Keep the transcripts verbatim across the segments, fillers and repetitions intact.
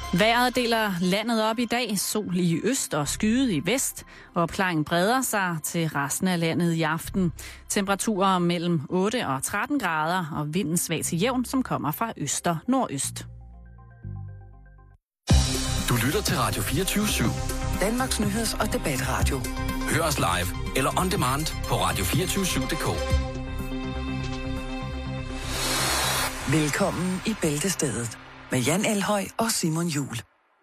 Vejret deler landet op i dag. Sol i øst og skyet i vest. Opklaringen breder sig til resten af landet i aften. Temperaturer mellem otte og tretten grader og vinden svag til jævn, som kommer fra øst og nordøst. Du lytter til Radio fireogtyve syv. Danmarks nyheds- og debatradio. Hør os live eller on demand på radio to fire syv punktum d k. Velkommen i Bæltestedet med Jan Elhøj og Simon Juhl.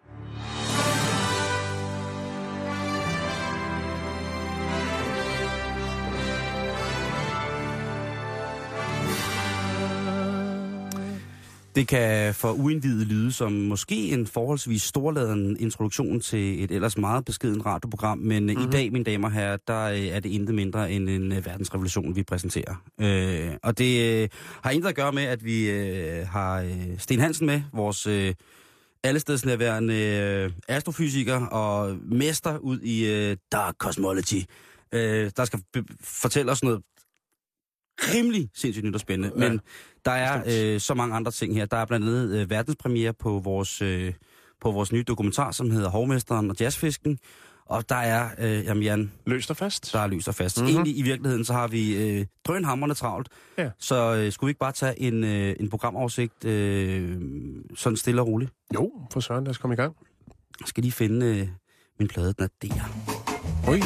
Det kan for uindvidet lyde som måske en forholdsvis storladen introduktion til et ellers meget beskeden radioprogram, men mm-hmm. i dag, mine damer og herrer, der er det intet mindre end en verdensrevolution, vi præsenterer. Øh, og det øh, har intet at gøre med, at vi øh, har øh, Sten Hansen med, vores øh, allestedsnærværende øh, astrofysiker og mester ud i øh, dark cosmology, øh, der skal be- fortælle os noget rimelig sindssygt nyt og spændende, ja, men der er øh, så mange andre ting her. Der er blandt andet øh, verdenspremiere på vores, øh, på vores nye dokumentar, som hedder Hovmesteren og Jazzfisken. Og der er, øh, jamen Jan... Løst og fast. Der er løst og fast. Mm-hmm. Egentlig i virkeligheden, så har vi øh, drønhamrende travlt. Ja. Så øh, skulle vi ikke bare tage en, øh, en programoversigt øh, sådan stille og roligt? Jo, for søren, lad os komme i gang. Jeg skal lige finde øh, min plade, den er der. Oj.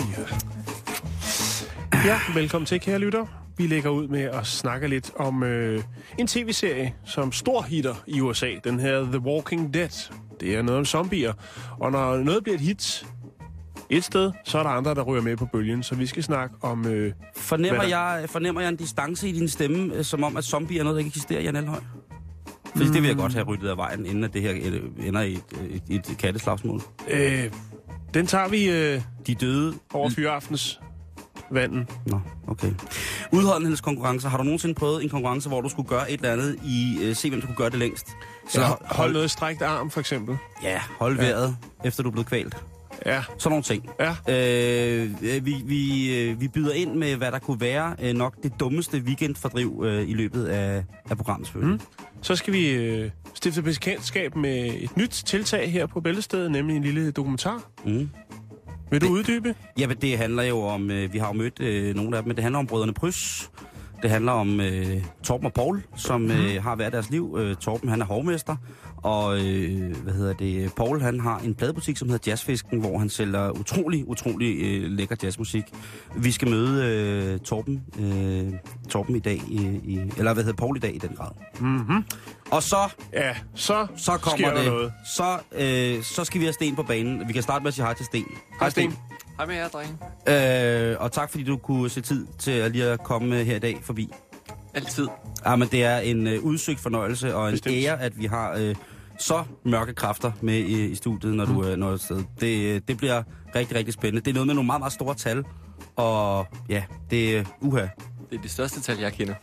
Ja, velkommen til, kære lytter. Vi lægger ud med at snakke lidt om øh, en tv-serie, som stor hitter i U S A. Den her The Walking Dead. Det er noget om zombier. Og når noget bliver et hit et sted, så er der andre, der ryger med på bølgen. Så vi skal snakke om... Øh, fornemmer, jeg, fornemmer jeg en distance i din stemme, øh, som om at zombie er noget, der ikke eksisterer, Jan Elhøj? Fordi mm. det vil jeg godt have ryddet af vejen, inden at det her ender i et, et, et katteslagsmål. Øh, den tager vi... Øh, De døde... over fyraftens vanden. Nå, okay. Udholdenhedskonkurrencer. Har du nogensinde prøvet en konkurrence, hvor du skulle gøre et eller andet i... Øh, se, hvem der kunne gøre det længst? Så hold, hold noget strækt arm, for eksempel. Ja, hold vejret, ja. Efter du er blevet kvalt. Ja. Sådan nogle ting. Ja. Øh, vi, vi, vi byder ind med, hvad der kunne være øh, nok det dummeste weekendfordriv øh, i løbet af, af programmet. Mm. Så skal vi øh, stifte bekendtskab med et nyt tiltag her på Bæltestedet, nemlig en lille dokumentar. Mm. Vil du det, uddybe? Jamen, det handler jo om, øh, vi har jo mødt øh, nogle af dem, men det handler om brødrene Prys. Det handler om øh, Torben og Paul, som mm. øh, har været deres liv. Øh, Torben, han er hovmester, og øh, hvad hedder det? Paul, han har en pladebutik, som hedder Jazzfisken, hvor han sælger utrolig, utrolig øh, lækker jazzmusik. Vi skal møde øh, Torben, øh, Torben i dag, i, i, eller hvad hedder Paul i dag i den grad. Mm-hmm. Og så, ja, så, så kommer det. Noget. Så, øh, så skal vi have Sten på banen. Vi kan starte med at sige hej til Sten. Hej Sten. Hej med jer, drenge. Øh, og tak, fordi du kunne se tid til at lige at komme her i dag forbi. Altid. Ja, men det er en øh, udsøgt fornøjelse og en Bestemt. ære, at vi har øh, så mørke kræfter med i, i studiet, når du øh, når et sted. Det, det bliver rigtig, rigtig spændende. Det er noget med nogle meget, meget store tal, og ja, det er uha. Det er det største tal, jeg kender.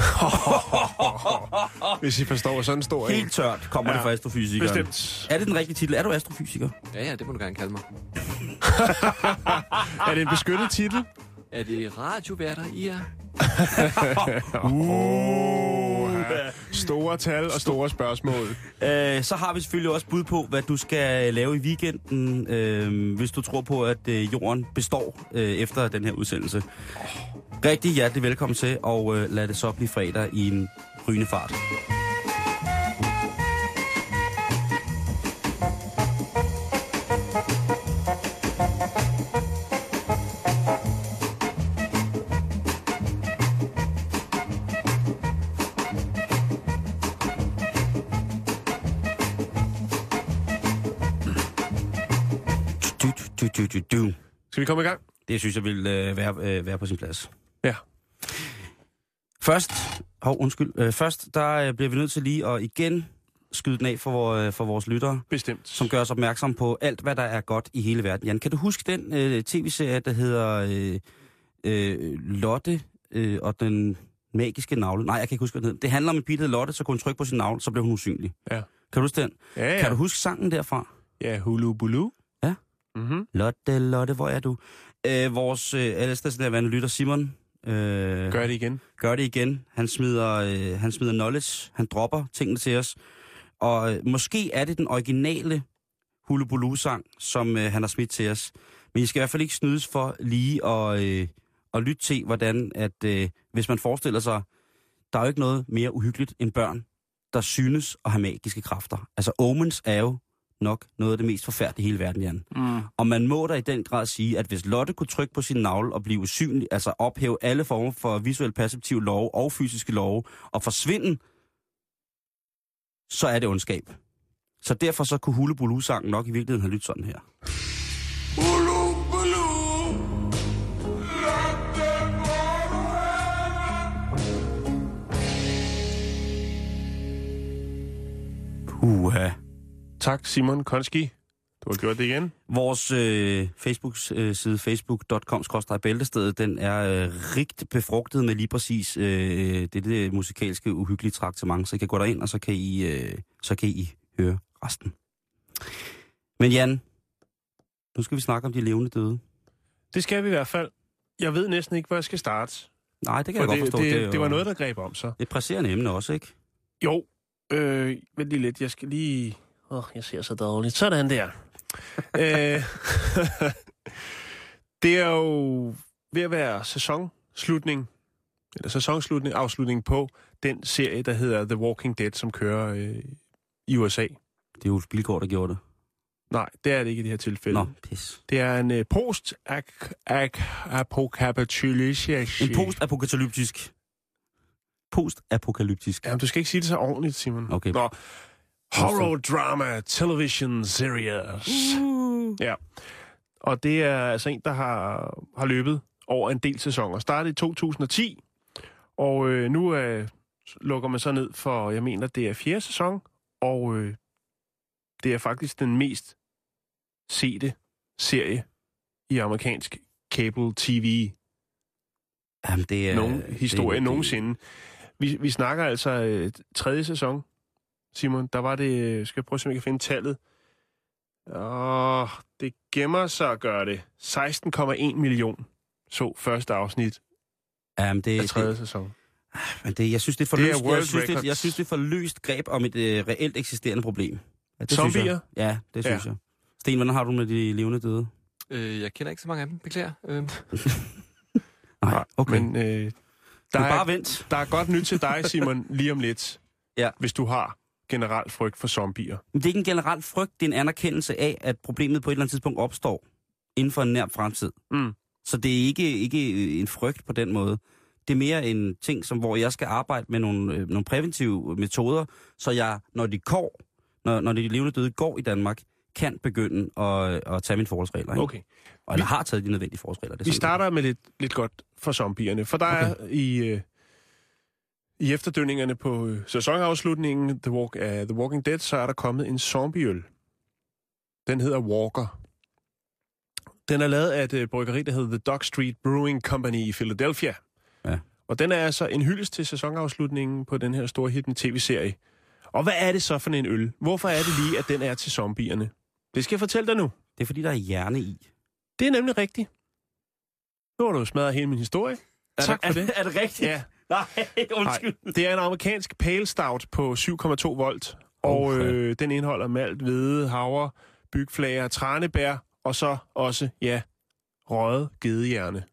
Hvis I forstår sådan en stor. Helt tørt kommer ja, det fra astrofysikeren. Bestemt. Er det den rigtige titel? Er du astrofysiker? Ja, ja, det må du gerne kalde mig. Er det en beskyttet titel? Er det radioværter, I er? uh, ja. Store tal og store spørgsmål. Øh, så har vi selvfølgelig også bud på, hvad du skal lave i weekenden, øh, hvis du tror på, at øh, jorden består øh, efter den her udsendelse. Rigtig hjertelig velkommen til, og øh, lad det så blive fredag i en rygende fart. Du, du, du, du. Skal vi komme i gang? Det synes jeg vil øh, være, øh, være på sin plads. Ja. Først, hov, undskyld, øh, først der øh, bliver vi nødt til lige at igen skyde den af for, øh, for vores lyttere. Bestemt. Som gør os opmærksom på alt, hvad der er godt i hele verden. Jan, kan du huske den øh, tv-serie, der hedder øh, øh, Lotte øh, og den magiske navle? Nej, jeg kan ikke huske, hvad den hedder. Det handler om en pige, der hedder Lotte, så kunne hun trykke på sin navle, så blev hun usynlig. Ja. Kan du huske den? Ja, ja. Kan du huske sangen derfra? Ja, Hulu Bulu. Ja. Mm-hmm. Lotte, Lotte, hvor er du? Øh, vores øh, allestedsnærværende lytter Simon. Øh, gør det igen. Gør det igen. Han smider, øh, han smider knowledge. Han dropper tingene til os. og øh, måske er det den originale Hullabaloo-sang, som øh, han har smidt til os. Men I skal i hvert fald ikke snydes for lige at, øh, at lytte til, hvordan at, øh, hvis man forestiller sig, der er jo ikke noget mere uhyggeligt end børn, der synes at have magiske kræfter. Altså omens er jo nok noget af det mest forfærdelige i hele verden, Jan. Mm. Og man må da i den grad sige, at hvis Lotte kunne trykke på sin navle og blive usynlig, altså ophæve alle former for visuelt perceptiv love og fysiske love, og forsvinde, så er det ondskab. Så derfor så kunne Hullabaloo-sangen nok i virkeligheden have lyttet sådan her. Puha. Tak, Simon Konski. Du har gjort det igen. Vores øh, Facebook-side, facebook punktum com skråstreg bæltestedet, den er øh, rigt befrugtet med lige præcis øh, det, det musikalske uhyggelige traktement. Så I kan gå derind, og så kan I, øh, så kan I høre resten. Men Jan, nu skal vi snakke om de levende døde. Det skal vi i hvert fald. Jeg ved næsten ikke, hvor jeg skal starte. Nej, det kan For jeg det, godt forstå. Det, det, det, det var noget, der greb om sig. Det er et presserende emne også, ikke? Jo. Øh, vent lige lidt. Jeg skal lige... Åh, oh, jeg ser så dårligt. Sådan der. øh, det er jo ved at være sæsonslutning, eller sæsonslutning, afslutning på den serie, der hedder The Walking Dead, som kører øh, i U S A. Det er jo Bilgaard, der gjorde det. Nej, det er det ikke i det her tilfælde. Nå, pis. Det er en øh, post-apokalyptisk... En post-apokalyptisk... Post-apokalyptisk. Jamen, du skal ikke sige det så ordentligt, Simon. Okay. Nå. Horror drama television series. Uh. Ja. Og det er altså en, der har, har løbet over en del sæsoner. Startede i to tusind og ti, og øh, nu øh, lukker man så ned for, jeg mener, det er fjerde sæson, og øh, det er faktisk den mest sete serie i amerikansk cable T V. Jamen, det er... Nogen historie det, nogensinde. Vi, vi snakker altså øh, tredje sæson, Simon. Der var det... Skal jeg prøve, om jeg kan finde tallet? Åh, det gemmer sig at gøre det. seksten komma en million så første afsnit Jamen, det, af tredje det, sæson. Men det, jeg synes, det er for Det er løst, world jeg synes, det, records. jeg synes, det er for løst greb om et øh, reelt eksisterende problem. Ja, det Zombier? Synes jeg. Ja, det synes Ja. jeg. Sten, hvordan har du med de levende døde? Øh, jeg kender ikke så mange af dem, beklager. Øh, Nej, okay. Men øh, der, du er, bare vent. der er godt nyt til dig, Simon, lige om lidt. Ja. Hvis du har generelt frygt for zombier. Men det er ikke en generel frygt, det er en anerkendelse af, at problemet på et eller andet tidspunkt opstår inden for en nær fremtid. Mm. Så det er ikke, ikke en frygt på den måde. Det er mere en ting, som, hvor jeg skal arbejde med nogle, øh, nogle præventive metoder, så jeg, når de går, når, når de levende døde går i Danmark, kan begynde at, at tage mine forholdsregler. Ikke? Okay. Og jeg har taget de nødvendige forholdsregler. Det er Vi sådan, starter med lidt, lidt godt for zombierne, for der okay. er i, øh, i efterdønningerne på øh, sæsonafslutningen The, Walk, uh, The Walking Dead, så er der kommet en zombieøl. Den hedder Walker. Den er lavet af et øh, bryggeri, der hedder The Dog Street Brewing Company i Philadelphia. Ja. Og den er altså en hyldest til sæsonafslutningen på den her store hittende tv-serie. Og hvad er det så for en øl? Hvorfor er det lige, at den er til zombierne? Det skal jeg fortælle dig nu. Det er fordi, der er hjerne i. Det er nemlig rigtigt. Nu har du smadret hele min historie. Er Tak det, for er, det. Er det rigtigt? Ja. Nej, undskyld. Nej, det er en amerikansk pale stout på syv komma to volt. Og Okay. øh, den indeholder malt, hvede, havre, bygflager, tranebær, og så også, ja, røget gedehjerne.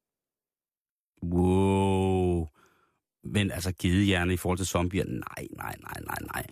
Wow. Men altså, gedehjerne i forhold til zombier? Nej, nej, nej, nej, nej.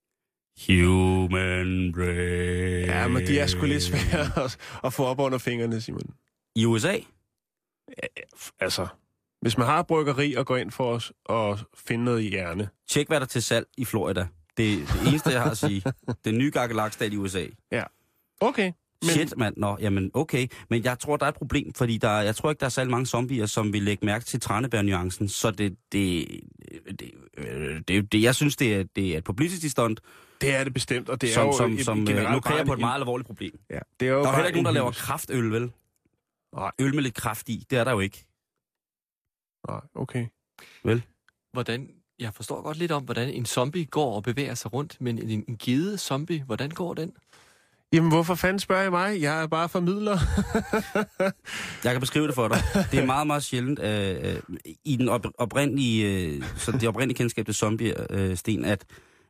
Human brain. Ja, men de er sgu lidt svære at, at få op under fingrene, Simon. I U S A? Altså, hvis man har et bryggeri og går ind for os at finde noget i hjerne. Tjek, hvad der er til salg i Florida. Det er det eneste, jeg har at sige. Den nye Gakkelak-stat i U S A. Ja. Okay. Men... Shit, mand. Nå, jamen, okay. Men jeg tror, der er et problem, fordi der, jeg tror ikke, der er særlig mange zombier, som vil lægge mærke til tranebær-nuancen. Så det, det, det, det, det, jeg synes, det er, det er et publicity stunt. Det er det bestemt, og det er som, jo som, et, som, et som generelt lukrer på et en- meget alvorligt problem. Ja, det er jo Der er bare heller ikke nogen, der en laver hyldest. kraftøl, vel? Nej. Øl med lidt kraft i, det er der jo ikke. Nej, okay. Vel? hvordan, jeg forstår godt lidt om, hvordan en zombie går og bevæger sig rundt, men en, en gede zombie, hvordan går den? Jamen, hvorfor fanden spørger I mig? Jeg er bare formidler. Jeg kan beskrive det for dig. Det er meget, meget sjældent øh, øh, i den op- oprindelige, øh, så det oprindelige kendskab til zombie, øh, Sten, at,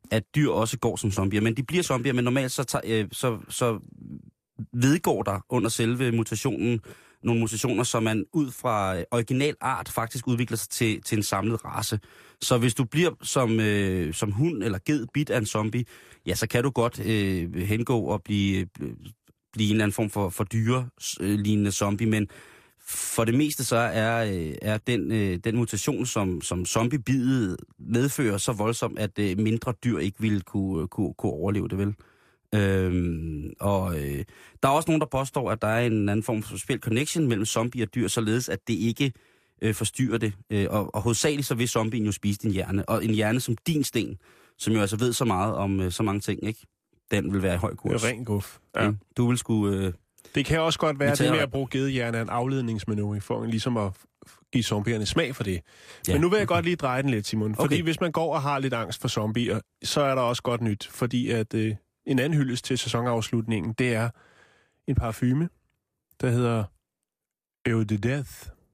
at dyr også går som zombier. Men de bliver zombier, men normalt så, tager, øh, så, så vedgår der under selve mutationen nogle mutationer, som man ud fra original art faktisk udvikler sig til, til en samlet race. Så hvis du bliver som, øh, som hund eller ged bidt af en zombie, ja, så kan du godt øh, hengå og blive, blive en eller anden form for, for dyre-lignende zombie, men for det meste så er, øh, er den, øh, den mutation, som, som zombie-bidet medfører, så voldsom, at øh, mindre dyr ikke ville kunne, kunne, kunne overleve det, vel? Øhm, og øh, der er også nogen, der påstår, at der er en anden form for speciel connection mellem zombie og dyr, således at det ikke øh, forstyrrer det. Øh, og, og hovedsageligt så vil zombien jo spise din hjerne. Og en hjerne som din sten, som jo altså ved så meget om øh, så mange ting, ikke? Den vil være i høj kurs. Det er ren guf. Ja. Ja, du vil skulle... Øh, det kan også godt være, at tager- det med at bruge gedehjerne er en afledningsmanøvre for ligesom at give zombierne smag for det. Ja. Men nu vil jeg godt lige dreje den lidt, Simon. Fordi Okay. hvis man går og har lidt angst for zombier, så er der også godt nyt. Fordi at øh, en anden hyldest til sæsonafslutningen, det er en parfume, der hedder Eau de Death.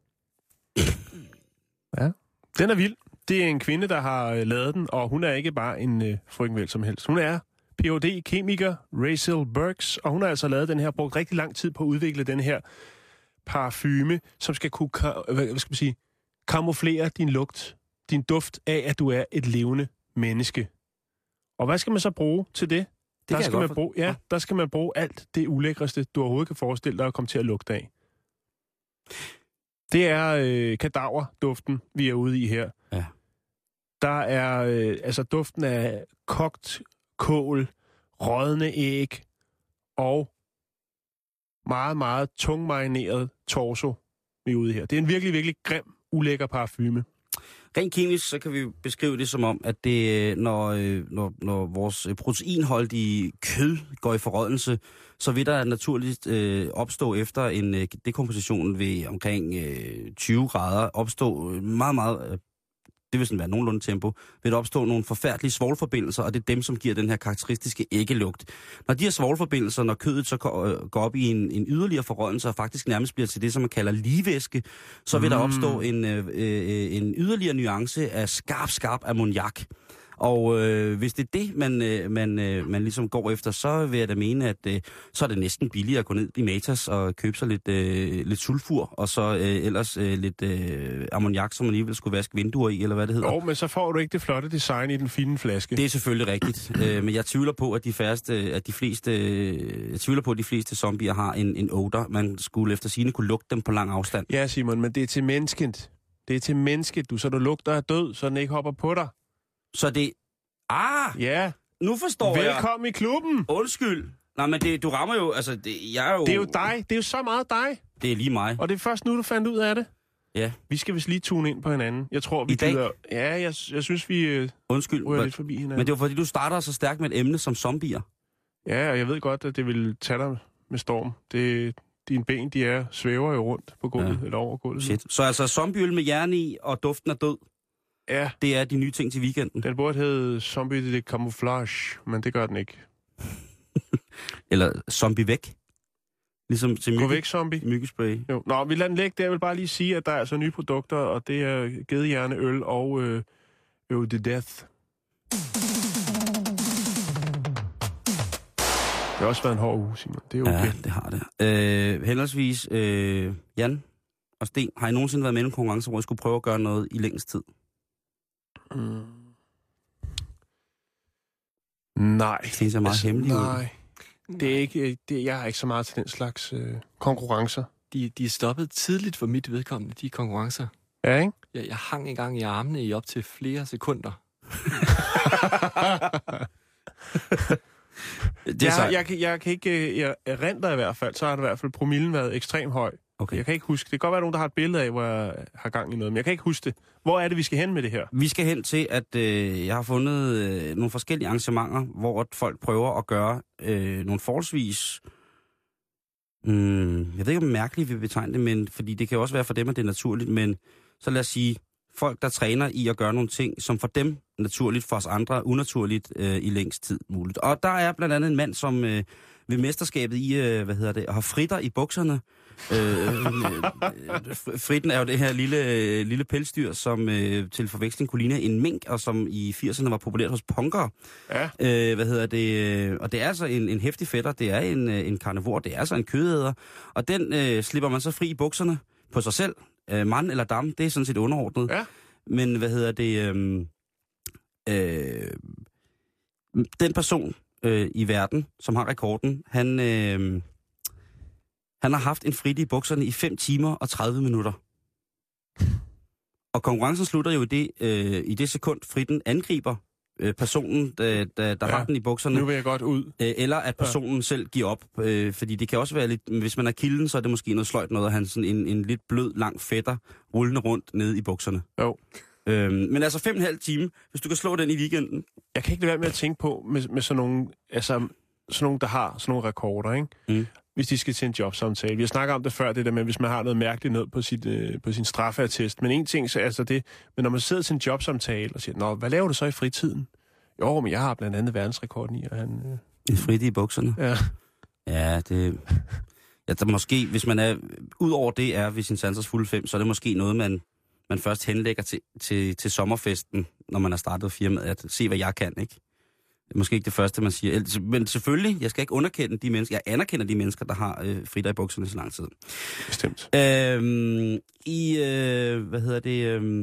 Ja. Den er vild. Det er en kvinde, der har øh, lavet den, og hun er ikke bare en øh, frøken vel som helst. Hun er P H D-kemiker Rachel Burks, og hun har altså lavet den her, brugt rigtig lang tid på at udvikle den her parfume, som skal kunne ka- hvad skal man sige, kamuflere din lugt, din duft af, at du er et levende menneske. Og hvad skal man så bruge til det? kan der jeg skal godt man for- bruge, ja, der skal man bruge alt det ulækreste, du overhovedet kan forestille dig at komme til at lugte af. Det er øh, kadaverduften, vi er ude i her. Ja. Der er øh, altså duften af kogt kål, rådne æg og meget, meget tungmarineret torso, vi er ude her. Det er en virkelig, virkelig grim, ulækker parfume. Rent kemisk, så kan vi beskrive det som om, at det, når, øh, når, når vores proteinholdige kød går i forrådnelse, så vil der naturligt øh, opstå efter en øh, dekomposition ved omkring øh, tyve grader, opstå meget, meget, øh, det vil sådan være nogenlunde tempo, vil der opstå nogle forfærdelige svovlforbindelser, og det er dem, som giver den her karakteristiske æggelugt. Når de her svovlforbindelser, når kødet så går, øh, går op i en, en yderligere forrådnelse, og faktisk nærmest bliver til det, som man kalder ligevæske, så vil mm. der opstå en, øh, øh, en yderligere nuance af skarp, skarp ammoniak. Og øh, hvis det er det, man, øh, man, øh, man ligesom går efter, så vil jeg da mene, at øh, så er det næsten billigere at gå ned i Matas og købe sig lidt, øh, lidt sulfur, og så øh, ellers øh, lidt øh, ammoniak, som man alligevel skulle vaske vinduer i, eller hvad det hedder. Jo, men så får du ikke det flotte design i den fine flaske. Det er selvfølgelig rigtigt, øh, men jeg tvivler på, at de færreste, at de fleste, øh, jeg tvivler på, at de fleste zombier har en, en odor. Man skulle efter sigende kunne lugte dem på lang afstand. Ja, Simon, men det er til mennesket. Det er til mennesket, du, så du lugter af død, så den ikke hopper på dig. Så det... Ah! Ja, Nu forstår jeg. velkommen i klubben. Undskyld. Nej, men det, du rammer jo... Altså, det, jeg er jo... Det er jo dig. Det er jo så meget dig. Det er lige mig. Og det er først nu, du fandt ud af det. Ja. Vi skal vist lige tune ind på hinanden. Jeg tror, vi I dag? gider... Ja, jeg, jeg synes, vi øh, Undskyld. ryger Men, lidt forbi hinanden. men det var fordi, du starter så stærkt med et emne som zombier. Ja, og jeg ved godt, at det vil tage dig med storm. Det, dine ben, de er svæver jo rundt på gulvet, Ja. eller over gulvet. Shit. Så altså zombieøl med hjerne i og duften af død, Ja, det er de nye ting til weekenden. den burde hedde Zombie de Camouflage, men det gør den ikke. Eller zombie væk. Ligesom til Gå mygge, væk, zombie. myggespray. Jo. Nå, vi lader den ligge der. Jeg vil bare lige sige, at der er altså nye produkter, og det er gedehjerneøl og øh, Eau de Death. Det har også været en hård uge, Simon. Det er okay. Ja, det har det. Øh, henholdsvis, øh, Jan og Sten, har I nogensinde været med i en konkurrence, hvor I skulle prøve at gøre noget i længst tid? Mm. Nej. Det er meget altså, hemmeligt. Nej. Det er ikke, det, jeg har ikke så meget til den slags øh, konkurrencer. De, de er stoppet tidligt for mit vedkommende, de konkurrencer. Ja, ikke? Jeg, jeg hang engang i armene i op til flere sekunder. Det er jeg, sejt. jeg, kan- jeg kan ikke jeg erindre i hvert fald, så har det i hvert fald promillen været ekstremt høj. Okay. Jeg kan ikke huske. Det kan godt være, nogen, der har et billede af, hvor jeg har gang i noget, men jeg kan ikke huske det. Hvor er det, vi skal hen med det her? Vi skal hen til, at øh, jeg har fundet øh, nogle forskellige arrangementer, hvor at folk prøver at gøre øh, nogle forholdsvis... Mm, jeg ved ikke, om mærkeligt vi betegner det, men, fordi det kan også være for dem, at det er naturligt, men så lad os sige folk, der træner i at gøre nogle ting, som for dem naturligt, for os andre unaturligt øh, i længst tid muligt. Og der er blandt andet en mand, som øh, ved mesterskabet i, øh, hvad hedder det, har fritter i bukserne. øh, øh, fritten er jo det her lille, øh, lille pelsdyr, som øh, til forveksling kunne ligne en mink, og som i firserne var populært hos punkere. Ja. Øh, hvad hedder det? Og det er altså en, en heftig fætter, det er en, en karnivor, det er altså en kødæder, og den øh, slipper man så fri i bukserne på sig selv. Øh, mand eller dam, det er sådan set underordnet. Ja. Men hvad hedder det? Øh, øh, den person øh, i verden, som har rekorden, han, øh, han har haft en fritte i bukserne i fem timer og tredive minutter. Og konkurrencen slutter jo i det, øh, i det sekund, fritten angriber øh, personen, der, der, der ja. har den i bukserne. Nu vil jeg godt ud. Øh, eller at personen ja. selv giver op. Øh, fordi det kan også være lidt, hvis man er kilden, så er det måske noget sløjt noget, at han sådan en, en lidt blød, lang fætter rullende rundt nede i bukserne. Jo. Øhm, men altså fem og en halv time, hvis du kan slå den i weekenden. Jeg kan ikke lade være med at tænke på, med, med sådan nogle, altså, sådan nogle, der har sådan nogle rekorder, ikke? Mm. Hvis de skal til en jobsamtale. Vi har snakket om det før, det der med, hvis man har noget mærkeligt noget på, sit, øh, på sin straffeattest. Men en ting, så altså det, men når man sidder til en jobsamtale og siger, nå, hvad laver du så i fritiden? Jo, men jeg har blandt andet verdensrekorden i, og han... Øh... En fritte i bukserne? Ja. Ja, det... Ja, der måske, hvis man er... Udover det er ved sin sansers fulde fem, så er det måske noget, man... man først henlægger til, til, til sommerfesten, når man har startet firmaet, at se, hvad jeg kan, ikke? Det er måske ikke det første, man siger. Men selvfølgelig, jeg skal ikke underkende de mennesker. Jeg anerkender de mennesker, der har øh, fritter i bukserne så lang tid. Bestemt. Øhm, I, øh, hvad hedder det... Øh,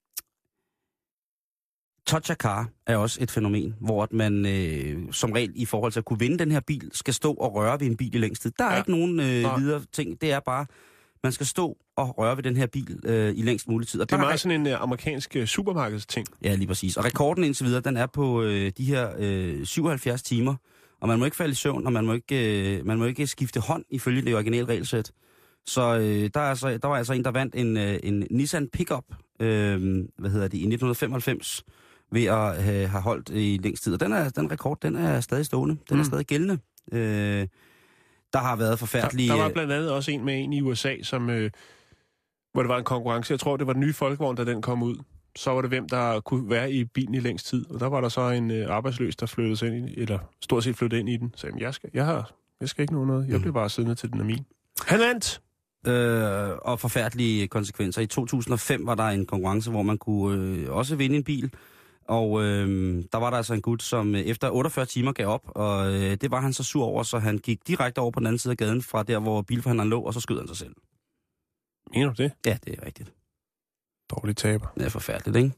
touch a car er også et fænomen, hvor man øh, som regel i forhold til at kunne vinde den her bil, skal stå og røre ved en bil i længst tid. Der er ja. ikke nogen øh, videre ting. Det er bare... Man skal stå og røre ved den her bil øh, i længst mulig tid. Og det er der meget er sådan en uh, amerikansk uh, supermarkedsting. Ja, lige præcis. Og rekorden indtil videre, den er på øh, de her øh, syvoghalvfjerds timer. Og man må ikke falde i søvn, og man må ikke, øh, man må ikke skifte hånd ifølge det originale regelsæt. Så øh, der, er altså, der var altså en, der vandt en, øh, en Nissan Pickup, øh, hvad hedder det, i nitten femoghalvfems, ved at have, have holdt i længst tid. Og den, er, den rekord, den er stadig stående. Den mm. er stadig gældende. Øh, Der har været forfærdelige... Der, der var blandt andet også en med en i U S A, som, øh, hvor det var en konkurrence. Jeg tror, det var den nye folkevogn, da den kom ud. Så var det hvem, der kunne være i bilen i længst tid. Og der var der så en øh, arbejdsløs, der flyttede ind i, eller stort set flyttede ind i den. Så sagde, jeg skal, jeg, har, jeg skal ikke nå noget. Jeg bliver bare siddende til den er min. Han vandt! Øh, og forfærdelige konsekvenser. I to tusind og fem var der en konkurrence, hvor man kunne øh, også vinde en bil. Og øh, der var der altså en gut, som øh, efter otteogfyrre timer gav op, og øh, det var han så sur over, så han gik direkte over på den anden side af gaden, fra der, hvor bilforhandleren lå, og så skød han sig selv. Mener du det? Ja, det er rigtigt. Dårligt taber. Det er forfærdeligt, ikke?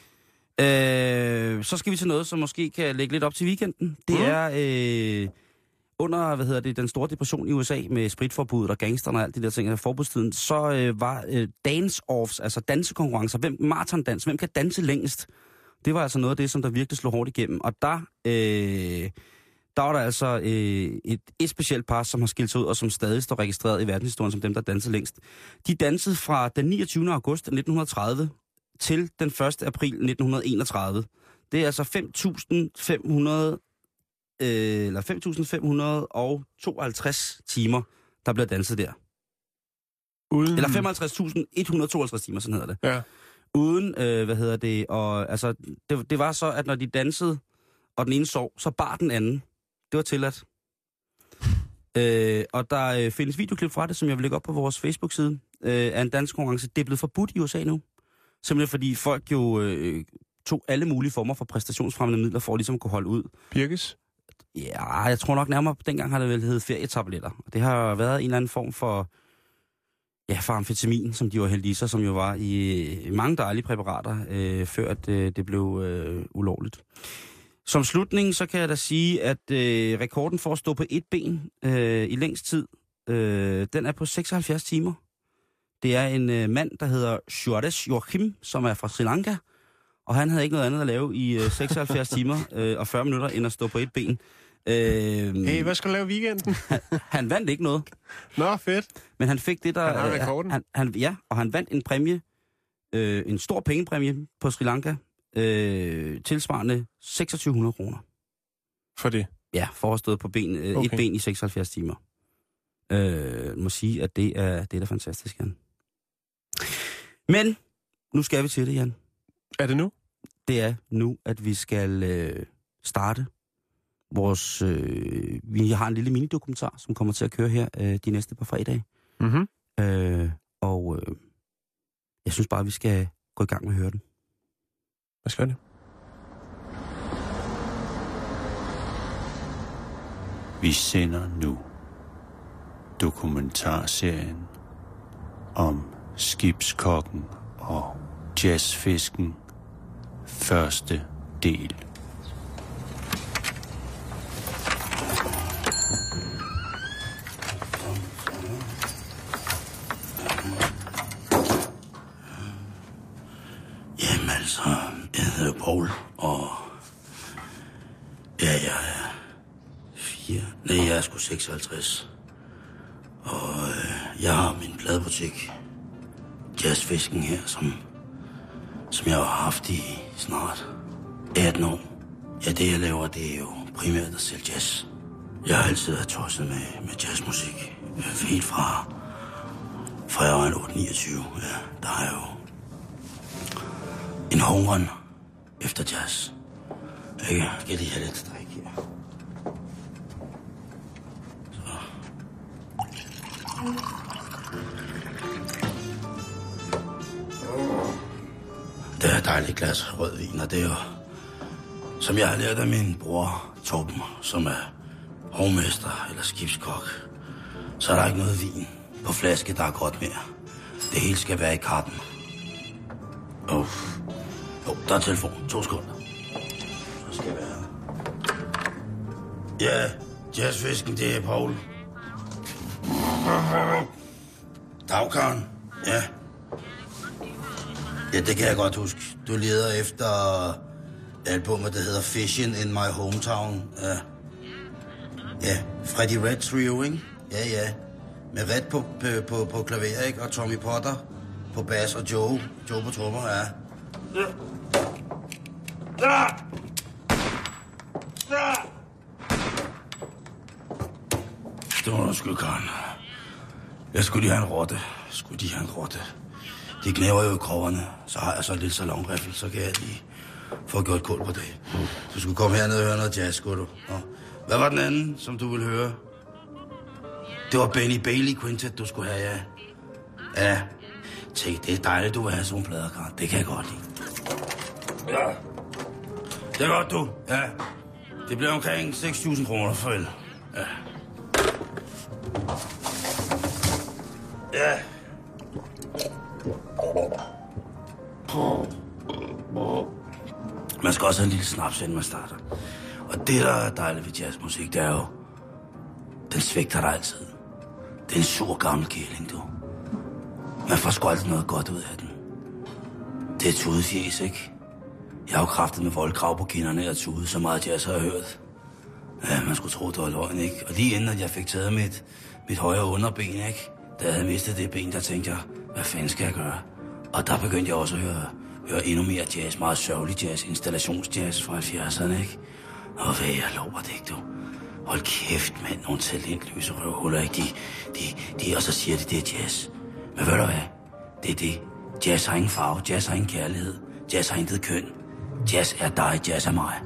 Øh, så skal vi til noget, som måske kan lægge lidt op til weekenden. Det mm. er øh, under, hvad hedder det, den store depression i U S A med spritforbuddet og gangsterne og alt det der ting af forbudstiden, så øh, var øh, dance-offs, altså dansekonkurrencer, hvem maratondans, hvem kan danse længst? Det var altså noget af det, som der virkelig slog hårdt igennem. Og der, øh, der var der altså øh, et, et specielt par, som har skilt sig ud, og som stadig står registreret i verdenshistorien som dem, der dansede længst. De dansede fra den niogtyvende august nitten tredive til den første april nitten enogtredive. Det er altså fem tusind fem hundrede, øh, eller fem tusind fem hundrede tooghalvtreds timer, der bliver danset der. Uden... Eller femoghalvtreds tusind et hundrede tooghalvtreds timer, sådan hedder det. Ja. Uden, øh, hvad hedder det, og altså, det, det var så, at når de dansede, og den ene sov, så bar den anden. Det var tilladt. øh, og der øh, findes videoklip fra det, som jeg vil lægge op på vores Facebook-side, øh, af en danskonkurrence. Det er blevet forbudt i U S A nu. Simpelthen fordi folk jo øh, tog alle mulige former for præstationsfremmende midler, for at ligesom kunne holde ud. Birkes? Ja, jeg tror nok nærmere, dengang har det vel heddet ferietabletter. Det har været en eller anden form for... Ja, for amfetamin, som de var hældt i sig, som jo var i mange dejlige præparater, øh, før at, øh, det blev øh, ulovligt. Som slutning, så kan jeg da sige, at øh, rekorden for at stå på et ben øh, i længst tid, øh, den er på seksoghalvfjerds timer. Det er en øh, mand, der hedder Suresh Joachim, som er fra Sri Lanka, og han havde ikke noget andet at lave i øh, seksoghalvfjerds timer øh, og fyrre minutter, end at stå på et ben. Øh, hey, hvad skal du lave i weekenden? han, han vandt ikke noget. Nå, fedt. Men han fik det, der... Han har rekorden. Han, han, ja, og han vandt en præmie, øh, en stor pengepræmie på Sri Lanka, øh, tilsvarende seksogtyve hundrede kroner. For det? Ja, for at have stået på ben, øh, okay. et ben i seksoghalvfjerds timer. Øh, må sige, at det er, det er da fantastisk, Jan. Men nu skal vi til det, Jan. Er det nu? Det er nu, at vi skal øh, starte vores... Øh, vi har en lille minidokumentar, som kommer til at køre her øh, de næste par fredage. Mhm. Øh, og øh, jeg synes bare, vi skal gå i gang med at høre den. Hvad skal det? Vi sender nu dokumentarserien om skibskokken og jazzfisken, første del. Jamen altså, jeg hedder Paul, og ja, jeg er fire, nej, jeg er sgu seksoghalvtreds, og øh, jeg har min pladebutik, Jazzfisken her, som, som jeg har haft i snart atten år. Ja, det jeg laver, det er jo primært at sælge jazz. Jeg har altid været tosset med, med jazzmusik, helt fra, fra jeg var en otte niogtyve, ja, der har jeg jo en home run efter jazz. Jeg skal lige have lidt strik her. Så. Det er et dejligt glas rødvin, og det er jo, som jeg har lært af min bror Torben, som er hovmester eller skibskok, så er der ikke noget vin på flaske, der er godt mere. Det hele skal være i kappen. Åh. Oh. Jo, der er telefon. To sekunder. Så skal jeg være her. Ja, jazzfisken, det er Paul. Dagkaren, ja. Ja, det kan jeg godt huske. Du leder efter albumet, der hedder Fishing in My Hometown. Ja, ja. Freddie Red Trio, ikke? Ja, ja. Med Red på, på, på, på klaver, ikke? Og Tommy Potter på bass og Joe. Joe på trommer, ja. Ja. Ja. Ja. Det var sgu, Karen. Jeg skulle lige have en rotte. Jeg skulle lige have en rotte. De knæver jo i krogerne. Så har jeg så lidt salonriffel, så kan jeg lige få gjort kul på det. Du skulle komme herned og høre noget jazz, skulle du. Nå. Hvad var den anden, som du ville høre? Det var Benny Bailey Quintet, du skulle have, ja. Ja. Tænk, det er dejligt, du vil have sådan nogle plader, Karen. Det kan jeg godt lide. Ja. Det er godt, du. Ja. Det bliver omkring seks tusind kroner for el. Ja. Ja. Man skal også have en lille snaps, inden man starter. Og det, der er dejligt ved jazzmusik, det er jo, den svigter dig altid. Det er en sur gammel kæling, du. Man får sgu altid noget godt ud af den. Det er tudefjes, ikke? Jeg har jo kraftet med voldkrav på kinderne og tude, så meget jazz har jeg hørt. Ja, man skulle tro, det var løgn, ikke? Og lige inden, at jeg fik taget mit, mit højre underben, ikke? Da jeg havde mistet det ben, der tænkte jeg, hvad fanden skal jeg gøre? Og der begyndte jeg også at høre, høre endnu mere jazz, meget sørgelig jazz, installationsjazz fra halvfjerdserne, ikke? Og hvad, jeg lover det ikke, du. Hold kæft, mand, nogle talentløse røvhuller, ikke? De, de, de, og så siger de, det er jazz. Men ved du hvad? Det er det. Jazz har ingen farve, jazz har ingen kærlighed, jazz har intet køn. Jazz er dig, jazz er mig.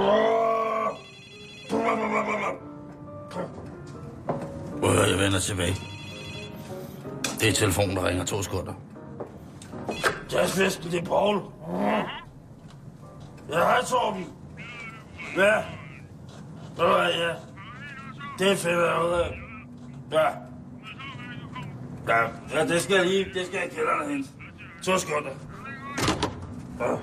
Prøv, jeg vender tilbage. Det er telefonen, der ringer to sekunder. Jazzfisken, det er Paul. Ja, hej Torben. Ja. Ja, ja. Det er fedt, jeg Ja. Ja, ja, det skal jeg lige, det skal jeg kælderne hente. To sekunder. Ja.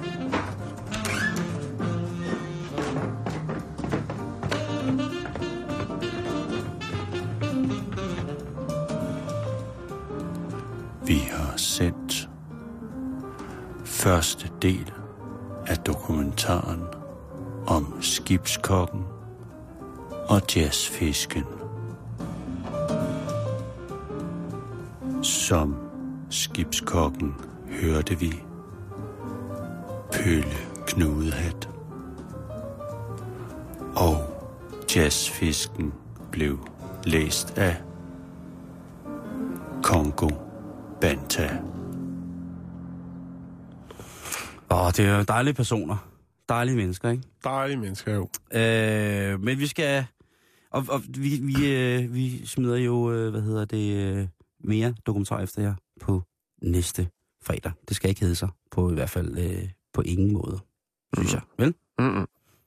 Vi har sendt første del af dokumentaren om skibskokken og jazzfisken. Som skibskokken hørte vi Pølle Knudehat, og jazzfisken blev læst af Congo Banta. Åh, det er jo dejlige personer. Dejlige mennesker, ikke? Dejlige mennesker, jo. Øh, men vi skal... Og, og vi, vi, øh, vi smider jo, øh, hvad hedder det, øh, mere dokumentar efter jer på næste fredag. Det skal ikke hedde sig, på i hvert fald øh, på ingen måde, synes jeg. Vel? Mm-mm.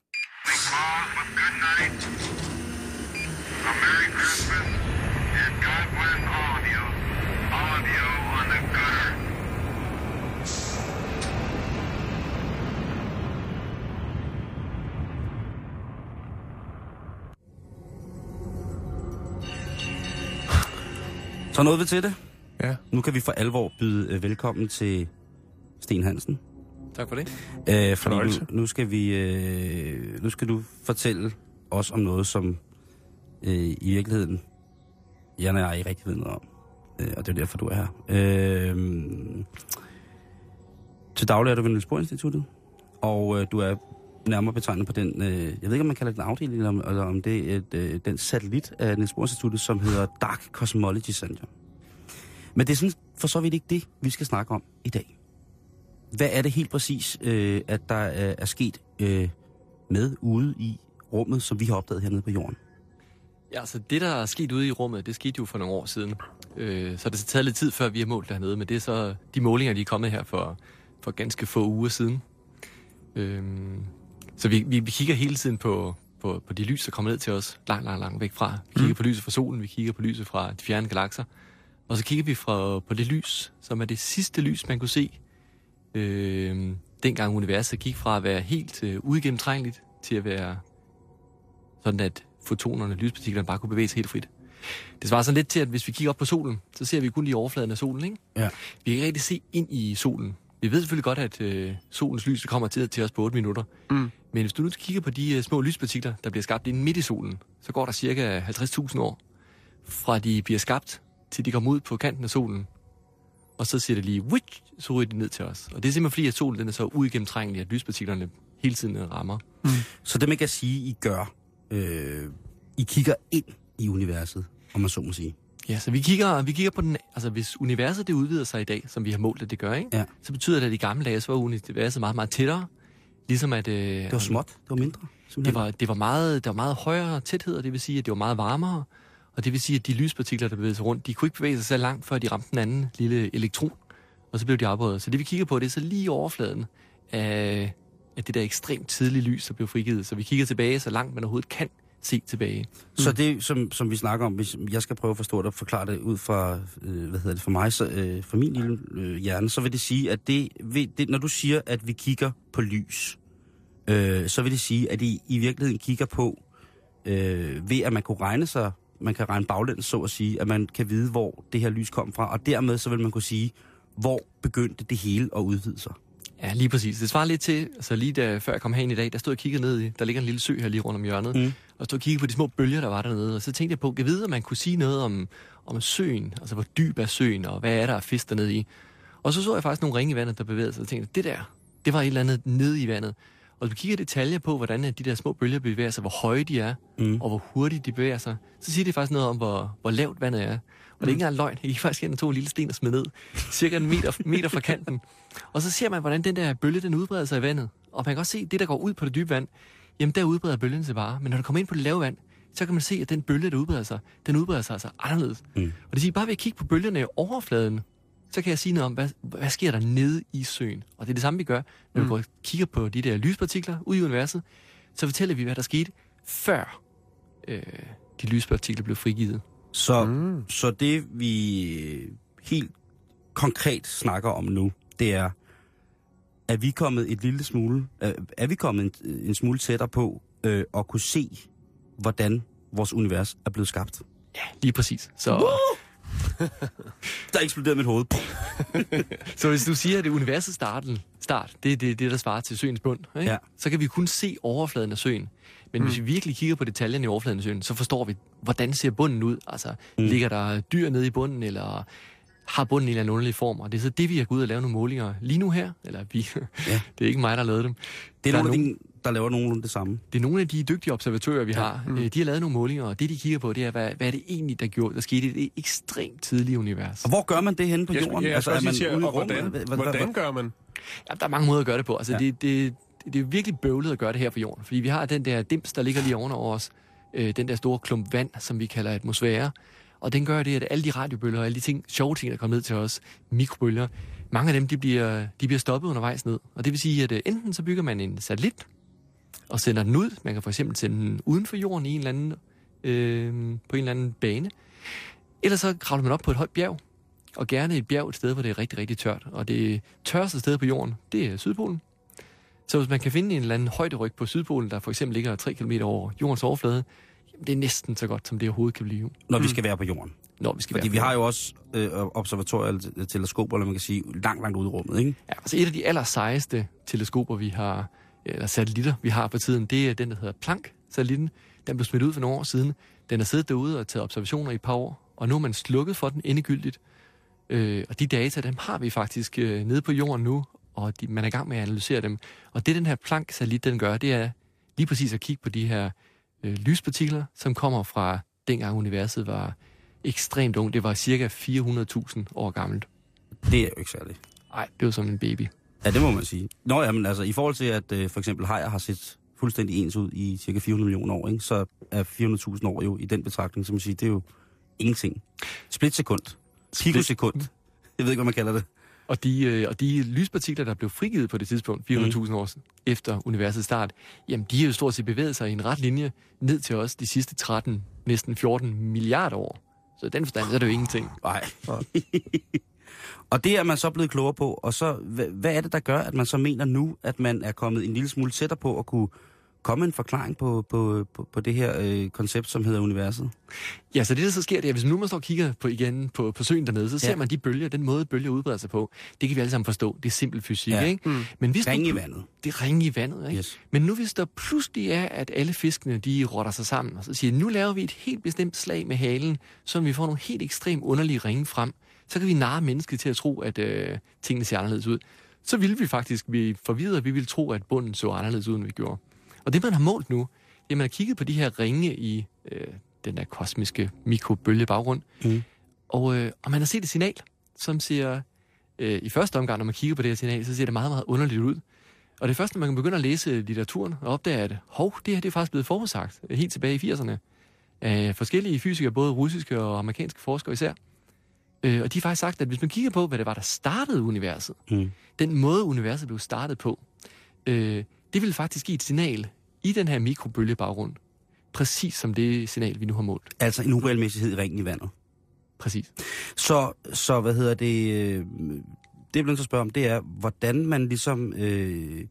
Så nåede vi til det. Ja. Nu kan vi for alvor byde øh, velkommen til Sten Hansen. Tak for det. Øh, fordi nu, nu skal vi, øh, nu skal du fortælle os om noget, som øh, i virkeligheden Jan og jeg ikke rigtig ved noget om. Øh, og det er derfor, du er her. Øh, til daglig er du ved Niels Bohr Instituttet, og øh, du er nærmere betegnet på den, øh, jeg ved ikke, om man kalder det en afdeling, eller om, eller om det er et, øh, den satellit af Niels Bohr Instituttet, som hedder Dark Cosmology Center. Men det er sådan for så vidt ikke det, vi skal snakke om i dag. Hvad er det helt præcis, øh, at der er, er sket øh, med ude i rummet, som vi har opdaget hernede på jorden? Ja, altså det, der er sket ude i rummet, det skete jo for nogle år siden. Øh, så det har taget lidt tid, før vi har målt dernede, men det er så de målinger, de er kommet her for, for ganske få uger siden. Øh, så vi, vi, vi kigger hele tiden på, på, på de lys, der kommer ned til os langt, langt, langt væk fra. Vi kigger mm. på lyset fra solen, vi kigger på lyset fra de fjerne galakser. Og så kigger vi fra, på det lys, som er det sidste lys, man kunne se, øh, dengang universet gik fra at være helt øh, uigennemtrængeligt til at være sådan, at fotonerne, lyspartiklerne, bare kunne bevæge sig helt frit. Det svarer sådan lidt til, at hvis vi kigger op på solen, så ser vi kun lige overfladen af solen, ikke? Ja. Vi kan ikke rigtig se ind i solen. Vi ved selvfølgelig godt, at øh, solens lys kommer til, til os på otte minutter. Mm. Men hvis du nu kigger på de øh, små lyspartikler, der bliver skabt inde midt i solen, så går der cirka halvtreds tusind år, fra de bliver skabt, til de kommer ud på kanten af solen. Og så siger det lige, witch, så ryger de ned til os. Og det er simpelthen fordi, at solen den er så uigennemtrængelig, at lyspartiklerne hele tiden rammer. Mm. Så det man kan sige, I gør, øh, I kigger ind i universet, om man så må sige. Ja, så vi kigger, vi kigger på den, altså hvis universet det udvider sig i dag, som vi har målt, at det gør, ikke? Ja. Så betyder det, at i gamle dage, så var universet meget, meget tættere. Ligesom at... Øh, det var småt, det var mindre. Det var, det var meget, der var meget højere tæthed, og det vil sige, at det var meget varmere. Og det vil sige, at de lyspartikler, der bevæger sig rundt, de kunne ikke bevæge sig så langt, før de ramte den anden lille elektron. Og så blev de afbrudt. Så det vi kigger på, det er så lige overfladen af, af det der ekstremt tidlige lys, der blev frigivet. Så vi kigger tilbage, så langt man overhovedet kan se tilbage. Mm. Så det, som, som vi snakker om, hvis jeg skal prøve at forstå det og forklare det ud fra, øh, hvad hedder det, for mig, så, øh, for min lille øh, hjerne, så vil det sige, at det, det, når du siger, at vi kigger på lys, øh, så vil det sige, at I i virkeligheden kigger på, øh, ved at man kunne regne sig, man kan regne baglæns, så at sige, at man kan vide, hvor det her lys kom fra, og dermed så vil man kunne sige, hvor begyndte det hele at udvide sig. Ja, lige præcis. Det svarer lidt til, altså lige da, før jeg kom herind i dag, der stod jeg og kiggede ned i, der ligger en lille sø her lige rundt om hjørnet, mm. og stod og kiggede på de små bølger, der var dernede, og så tænkte jeg på, kan vide, om man kunne sige noget om, om søen, altså hvor dyb er søen, og hvad er der af fisk dernede i. Og så så jeg faktisk nogle ringe i vandet, der bevægede sig, og tænkte, det der, det var et eller andet nede i vandet. Og hvis du kigger detaljer på, hvordan de der små bølger bevæger sig, hvor høje de er, mm. og hvor hurtigt de bevæger sig, så siger det faktisk noget om, hvor, hvor lavt vandet er. Og det er ikke engang løgn. Jeg gik faktisk ind og tog en lille sten og smed ned, cirka en meter, meter fra kanten. Og så ser man, hvordan den der bølge, den udbreder sig i vandet. Og man kan også se, det der går ud på det dybe vand, jamen der udbreder bølgen sig bare. Men når du kommer ind på det lave vand, så kan man se, at den bølge, der udbreder sig, den udbreder sig altså anderledes. Mm. Og det siger, bare ved at kigge på bølgerne i overfladen, så kan jeg sige noget om, hvad, hvad sker der nede i søen. Og det er det samme, vi gør, når mm. vi går og kigger på de der lyspartikler ude i universet. Så fortæller vi, hvad der skete, før øh, de lyspartikler blev frigivet. Så, mm. så det, vi helt konkret snakker om nu, det er, er vi kommet et lille smule, er, er vi kommet en, en smule tættere på øh, at kunne se, hvordan vores univers er blevet skabt? Ja, lige præcis. Så... Der eksploderede mit hoved. Så hvis du siger, at det er universets starten, start, det er det, det, der svarer til søens bund, ikke? Ja. Så kan vi kun se overfladen af søen. Men mm. hvis vi virkelig kigger på detaljerne i overfladen af søen, så forstår vi, hvordan ser bunden ud. Altså, mm. ligger der dyr nede i bunden, eller har bunden en eller anden underlig form? Og det er så det, vi har gået ud og lave nogle målinger lige nu her. Eller vi. Ja. Det er ikke mig, der har lavet dem. Det er, nogle, nogle... der laver nogenlunde det samme. Det er nogle af de dygtige observatører, vi ja. har. Mm. De har lavet nogle målinger, og det, de kigger på, det er, hvad, hvad er det egentlig, der gjorde, der skete i det ekstremt tidlige univers. Og hvor gør man det henne på jorden? Ja, jeg altså, er man sige, ude i og hvordan, rummet? hvordan, hvordan gør man? Ja, der er mange måder at gøre det på. Altså, ja. det, det, det er virkelig bøvlet at gøre det her på jorden, fordi vi har den der dims, der ligger lige ovenover os, øh, den der store klump vand, som vi kalder atmosfære, og den gør det, at alle de radiobølger og alle de ting, sjove ting, der kommer ned til os, mikrobølger, mange af dem, de bliver, de bliver stoppet undervejs ned. Og det vil sige, at enten så bygger man en satellit, og sender den ud. Man kan for eksempel sende den uden for jorden i en eller anden, øh, på en eller anden bane. Eller så kravler man op på et højt bjerg, og gerne et bjerg et sted, hvor det er rigtig, rigtig tørt. Og det tørste sted på jorden, det er Sydpolen. Så hvis man kan finde en eller anden højderyg på Sydpolen, der for eksempel ligger tre kilometer over jordens overflade, jamen det er næsten så godt, som det overhovedet kan blive. Når vi skal være på jorden. Når vi skal Fordi være vi har jo også øh, observatorier eller teleskoper, eller man kan sige, langt, langt ude i rummet, ikke? Ja, altså et af de allersejeste teleskoper, vi har, eller satellitter, vi har på tiden, det er den, der hedder Planck-satellitten. Den blev smidt ud for nogle år siden. Den har siddet derude og taget observationer i et par år, og nu er man slukket for den endegyldigt. Øh, og de data, dem har vi faktisk øh, nede på jorden nu, og de, man er i gang med at analysere dem. Og det, den her Planck-satellit, den gør, det er lige præcis at kigge på de her øh, lyspartikler, som kommer fra dengang universet var ekstremt ung. Det var cirka fire hundrede tusind år gammelt. Det er jo ikke særligt. Nej, det var som en baby. Ja, det må man sige. Nå, jamen, altså, i forhold til, at øh, for eksempel hajer har set fuldstændig ens ud i cirka fire hundrede millioner år, ikke? Så er fire hundrede tusind år jo i den betragtning, som man siger, det er jo ingenting. Splitsekund. Picosekund. Jeg ved ikke, hvad man kalder det. Og de, øh, og de lyspartikler, der blev frigivet på det tidspunkt, fire hundrede tusind mm. år efter universets start, jamen de har jo stort set bevæget sig i en ret linje ned til os de sidste tretten, næsten fjorten milliarder år. Så i den forstand, så er det jo ingenting. Nej. Og det er man så blevet klogere på, og så, hvad, hvad er det, der gør, at man så mener nu, at man er kommet en lille smule tættere på at kunne komme en forklaring på, på, på, på det her øh, koncept, som hedder universet? Ja, så det, der så sker, det er, at hvis nu man står og kigger på, igen på, på søen dernede, så ser ja. man de bølger, den måde bølger udbreder sig på. Det kan vi alle sammen forstå. Det er simpel fysik, ja. ikke? Mm. Men hvis ring du, i vandet. Det er ring i vandet, ikke? Yes. Men nu hvis der pludselig er, at alle fiskene, de rotter sig sammen, og så siger, nu laver vi et helt bestemt slag med halen, så vi får nogle helt ekstremt underlige ringe frem, så kan vi narre mennesket til at tro, at øh, tingene ser anderledes ud. Så ville vi faktisk blive forvirret, og vi ville tro, at bunden så anderledes ud, end vi gjorde. Og det, man har målt nu, det er, man har kigget på de her ringe i øh, den der kosmiske mikrobølgebaggrund, mm. og, øh, og man har set et signal, som siger, øh, i første omgang, når man kigger på det her signal, så ser det meget, meget underligt ud. Og det er først, når man kan begynde at læse litteraturen og opdage, at hov, det her det er faktisk blevet forudsagt helt tilbage i firserne af forskellige fysikere, både russiske og amerikanske forskere især. Øh, og de har faktisk sagt, at hvis man kigger på, hvad det var, der startede universet, mm. den måde, universet blev startet på, øh, det ville faktisk give et signal i den her mikrobølgebaggrund, præcis som det signal, vi nu har målt. Altså en uregelmæssighed i ringen i vandet. Præcis. Så, så hvad hedder det, øh, det jeg bliver så spørge om, det er, hvordan man ligesom, øh,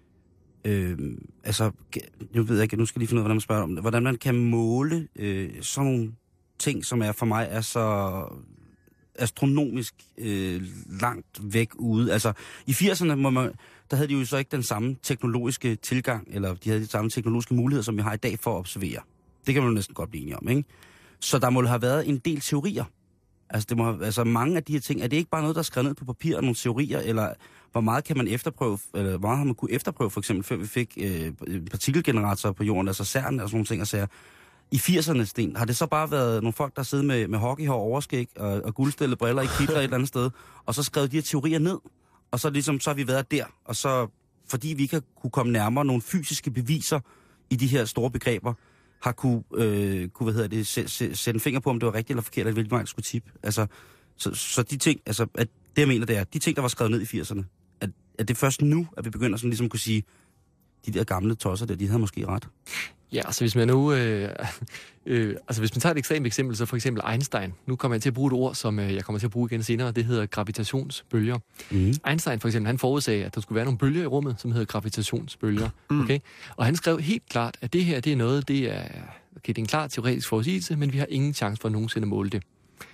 øh, altså, nu ved jeg ikke, nu skal jeg lige finde ud af, hvordan man spørger om det, hvordan man kan måle øh, sådan nogle ting, som er for mig er så astronomisk øh, langt væk ude. Altså, i firserne må man, der havde de jo så ikke den samme teknologiske tilgang, eller de havde de samme teknologiske muligheder, som vi har i dag for at observere. Det kan man jo næsten godt blive enige om, ikke? Så der må have været en del teorier. Altså, det må have, altså mange af de her ting, er det ikke bare noget, der er skrevet ned på papir, nogle teorier, eller hvor meget kan man efterprøve, eller hvor meget har man kunne efterprøve, for eksempel, før vi fik øh, partikelgeneratorer på jorden, altså CERN og sådan nogle ting, og sager. I firserne, Sten, har det så bare været nogle folk, der sidder med, med hockeyhår, overskæg og, og guldstillede briller i kitler et eller andet sted, og så skrevet de her teorier ned, og så ligesom, så har vi været der, og så, fordi vi ikke har kunne komme nærmere nogle fysiske beviser i de her store begreber, har kunne, øh, kunne hvad hedder det, sætte en finger på, om det var rigtigt eller forkert, eller hvilken vej skulle tippe. Altså, så, så de ting, altså, at det jeg mener, det er, de ting, der var skrevet ned i firserne, at, at det først nu, at vi begynder sådan ligesom kunne sige, de der gamle tosser der, de havde måske ret. Ja, altså hvis man nu, øh, øh, altså hvis man tager et ekstremt eksempel, så for eksempel Einstein. Nu kommer jeg til at bruge et ord, som øh, jeg kommer til at bruge igen senere, det hedder gravitationsbølger. Mm. Einstein for eksempel, han forudsagde, at der skulle være nogle bølger i rummet, som hedder gravitationsbølger. Mm. Okay? Og han skrev helt klart, at det her, det er noget, det er, okay, det er en klar teoretisk forudsigelse, men vi har ingen chance for at nogensinde måle det.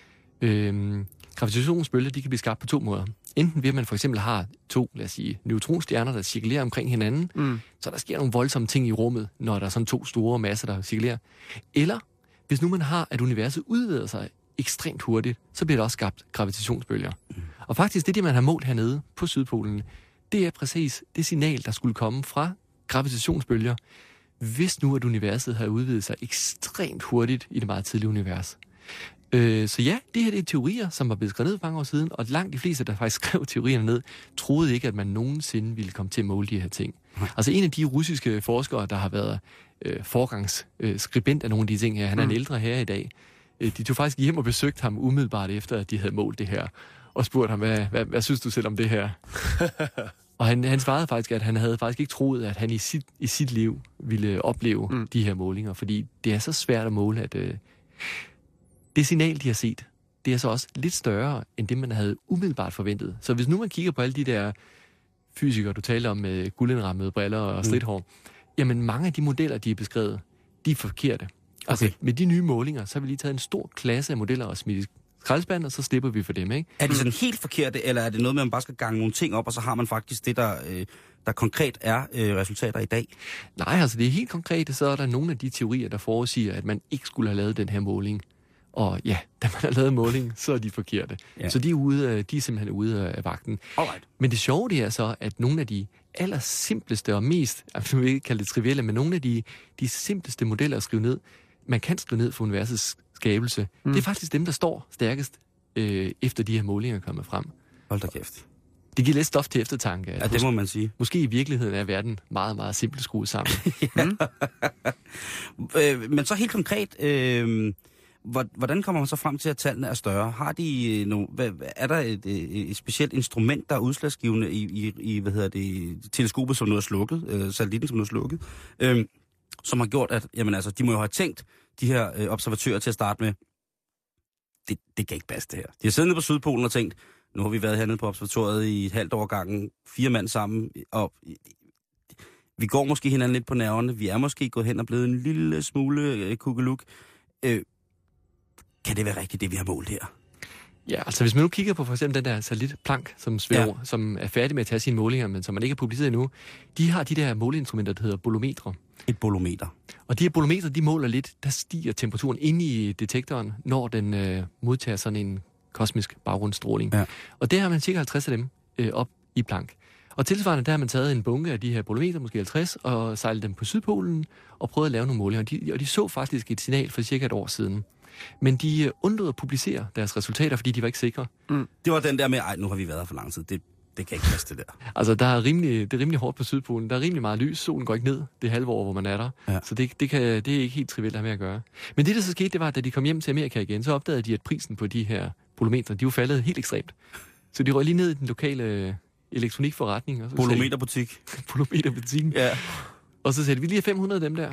Øh, gravitationsbølger, de kan blive skabt på to måder. Enten ved, at man for eksempel har to, lad os sige, neutronstjerner, der cirkulerer omkring hinanden, mm. så der sker nogle voldsomme ting i rummet, når der er sådan to store masser, der cirkulerer. Eller hvis nu man har, at universet udvider sig ekstremt hurtigt, så bliver der også skabt gravitationsbølger. Mm. Og faktisk det, det man har målt hernede på Sydpolen, det er præcis det signal, der skulle komme fra gravitationsbølger, hvis nu at universet har udvidet sig ekstremt hurtigt i det meget tidlige univers. Øh, så ja, det her det er teorier, som var blevet skrevet ned for mange år siden, og langt de fleste, der faktisk skrev teorierne ned, troede ikke, at man nogensinde ville komme til at måle de her ting. Altså en af de russiske forskere, der har været øh, forgangsskribent øh, af nogle af de ting her, han er en ældre herre i dag, øh, de tog faktisk hjem og besøgte ham umiddelbart efter, at de havde målt det her, og spurgte ham, hvad, hvad, hvad synes du selv om det her? Og han, han svarede faktisk, at han havde faktisk ikke troet, at han i sit, i sit liv ville opleve mm. de her målinger, fordi det er så svært at måle, at øh, det signal, de har set, det er så også lidt større, end det, man havde umiddelbart forventet. Så hvis nu man kigger på alle de der fysikere, du taler om med guldindrammede briller og stridthår, mm. jamen mange af de modeller, de er beskrevet, de er forkerte. Altså okay. Med de nye målinger, så har vi lige taget en stor klasse af modeller og smidt i skraldespand, og så slipper vi for dem, ikke? Er det sådan helt forkerte, eller er det noget med, at man bare skal gange nogle ting op, og så har man faktisk det, der, øh, der konkret er øh, resultater i dag? Nej, altså det er helt konkret, så er der nogle af de teorier, der forudsiger, at man ikke skulle have lavet den her måling. Og ja, da man har lavet måling, så er de forkerte. Ja. Så de er, ude, de er simpelthen ude af vagten. Alright. Men det sjove det er så, at nogle af de allersimpleste og mest, jeg vil ikke kalde det trivielle, men nogle af de, de simpleste modeller at skrive ned, man kan skrive ned for universets skabelse, mm. det er faktisk dem, der står stærkest, øh, efter de her målinger er kommet frem. Hold da kæft. Det giver lidt stof til eftertanke. Ja, det må man sige. Måske i virkeligheden er verden meget, meget simpelt skruet sammen. mm. øh, men så helt konkret, øh, hvordan kommer man så frem til, at tallene er større? Har de no, er der et, et, et specielt instrument, der er udslagsgivende i, i, i hvad hedder det, teleskopet, som nu er slukket, øh, satellitten, som nu er slukket, øh, som har gjort, at jamen, altså, de må jo have tænkt, de her øh, observatører til at starte med, det, det kan ikke passe det her. De har siddet nede på Sydpolen og tænkt, nu har vi været hernede på observatoriet i et halvt år gangen, fire mand sammen, og vi går måske hinanden lidt på nerverne, vi er måske gået hen og blevet en lille smule øh, kugeluk. Øh, kan det være rigtigt, det vi har målt her? Ja, altså hvis man nu kigger på for eksempel den der satellitplank, som svæver, ja. som er færdig med at tage sine målinger, men som man ikke har publiceret endnu, de har de der måleinstrumenter, der hedder bolometre. Et bolometer. Og de her bolometre, de måler lidt, der stiger temperaturen inde i detektoren, når den øh, modtager sådan en kosmisk baggrundsstråling. Ja. Og der har man cirka halvtreds af dem øh, op i plank. Og tilsvarende, der har man taget en bunke af de her bolometer, måske halvtreds, og sejlet dem på Sydpolen og prøvet at lave nogle målinger. Og de, og de så faktisk et signal for cirka et år siden. Men de undlod at publicere deres resultater, fordi de var ikke sikre. Mm. Det var den der med, ej, nu har vi været her for lang tid. Det, det kan ikke passe det der. Altså, der er rimelig, det er rimelig hårdt på Sydpolen. Der er rimelig meget lys. Solen går ikke ned det halve år, hvor man er der. Ja. Så det, det, kan, det er ikke helt trivielt at have med at gøre. Men det, der så skete, det var, at da de kom hjem til Amerika igen, så opdagede de, at prisen på de her bolometre, de var faldet helt ekstremt. Så de røg lige ned i den lokale elektronikforretning. Og så Bolometerbutik. Bolometerbutikken. Ja. Og så sagde de, vi lige har fem hundrede af dem der.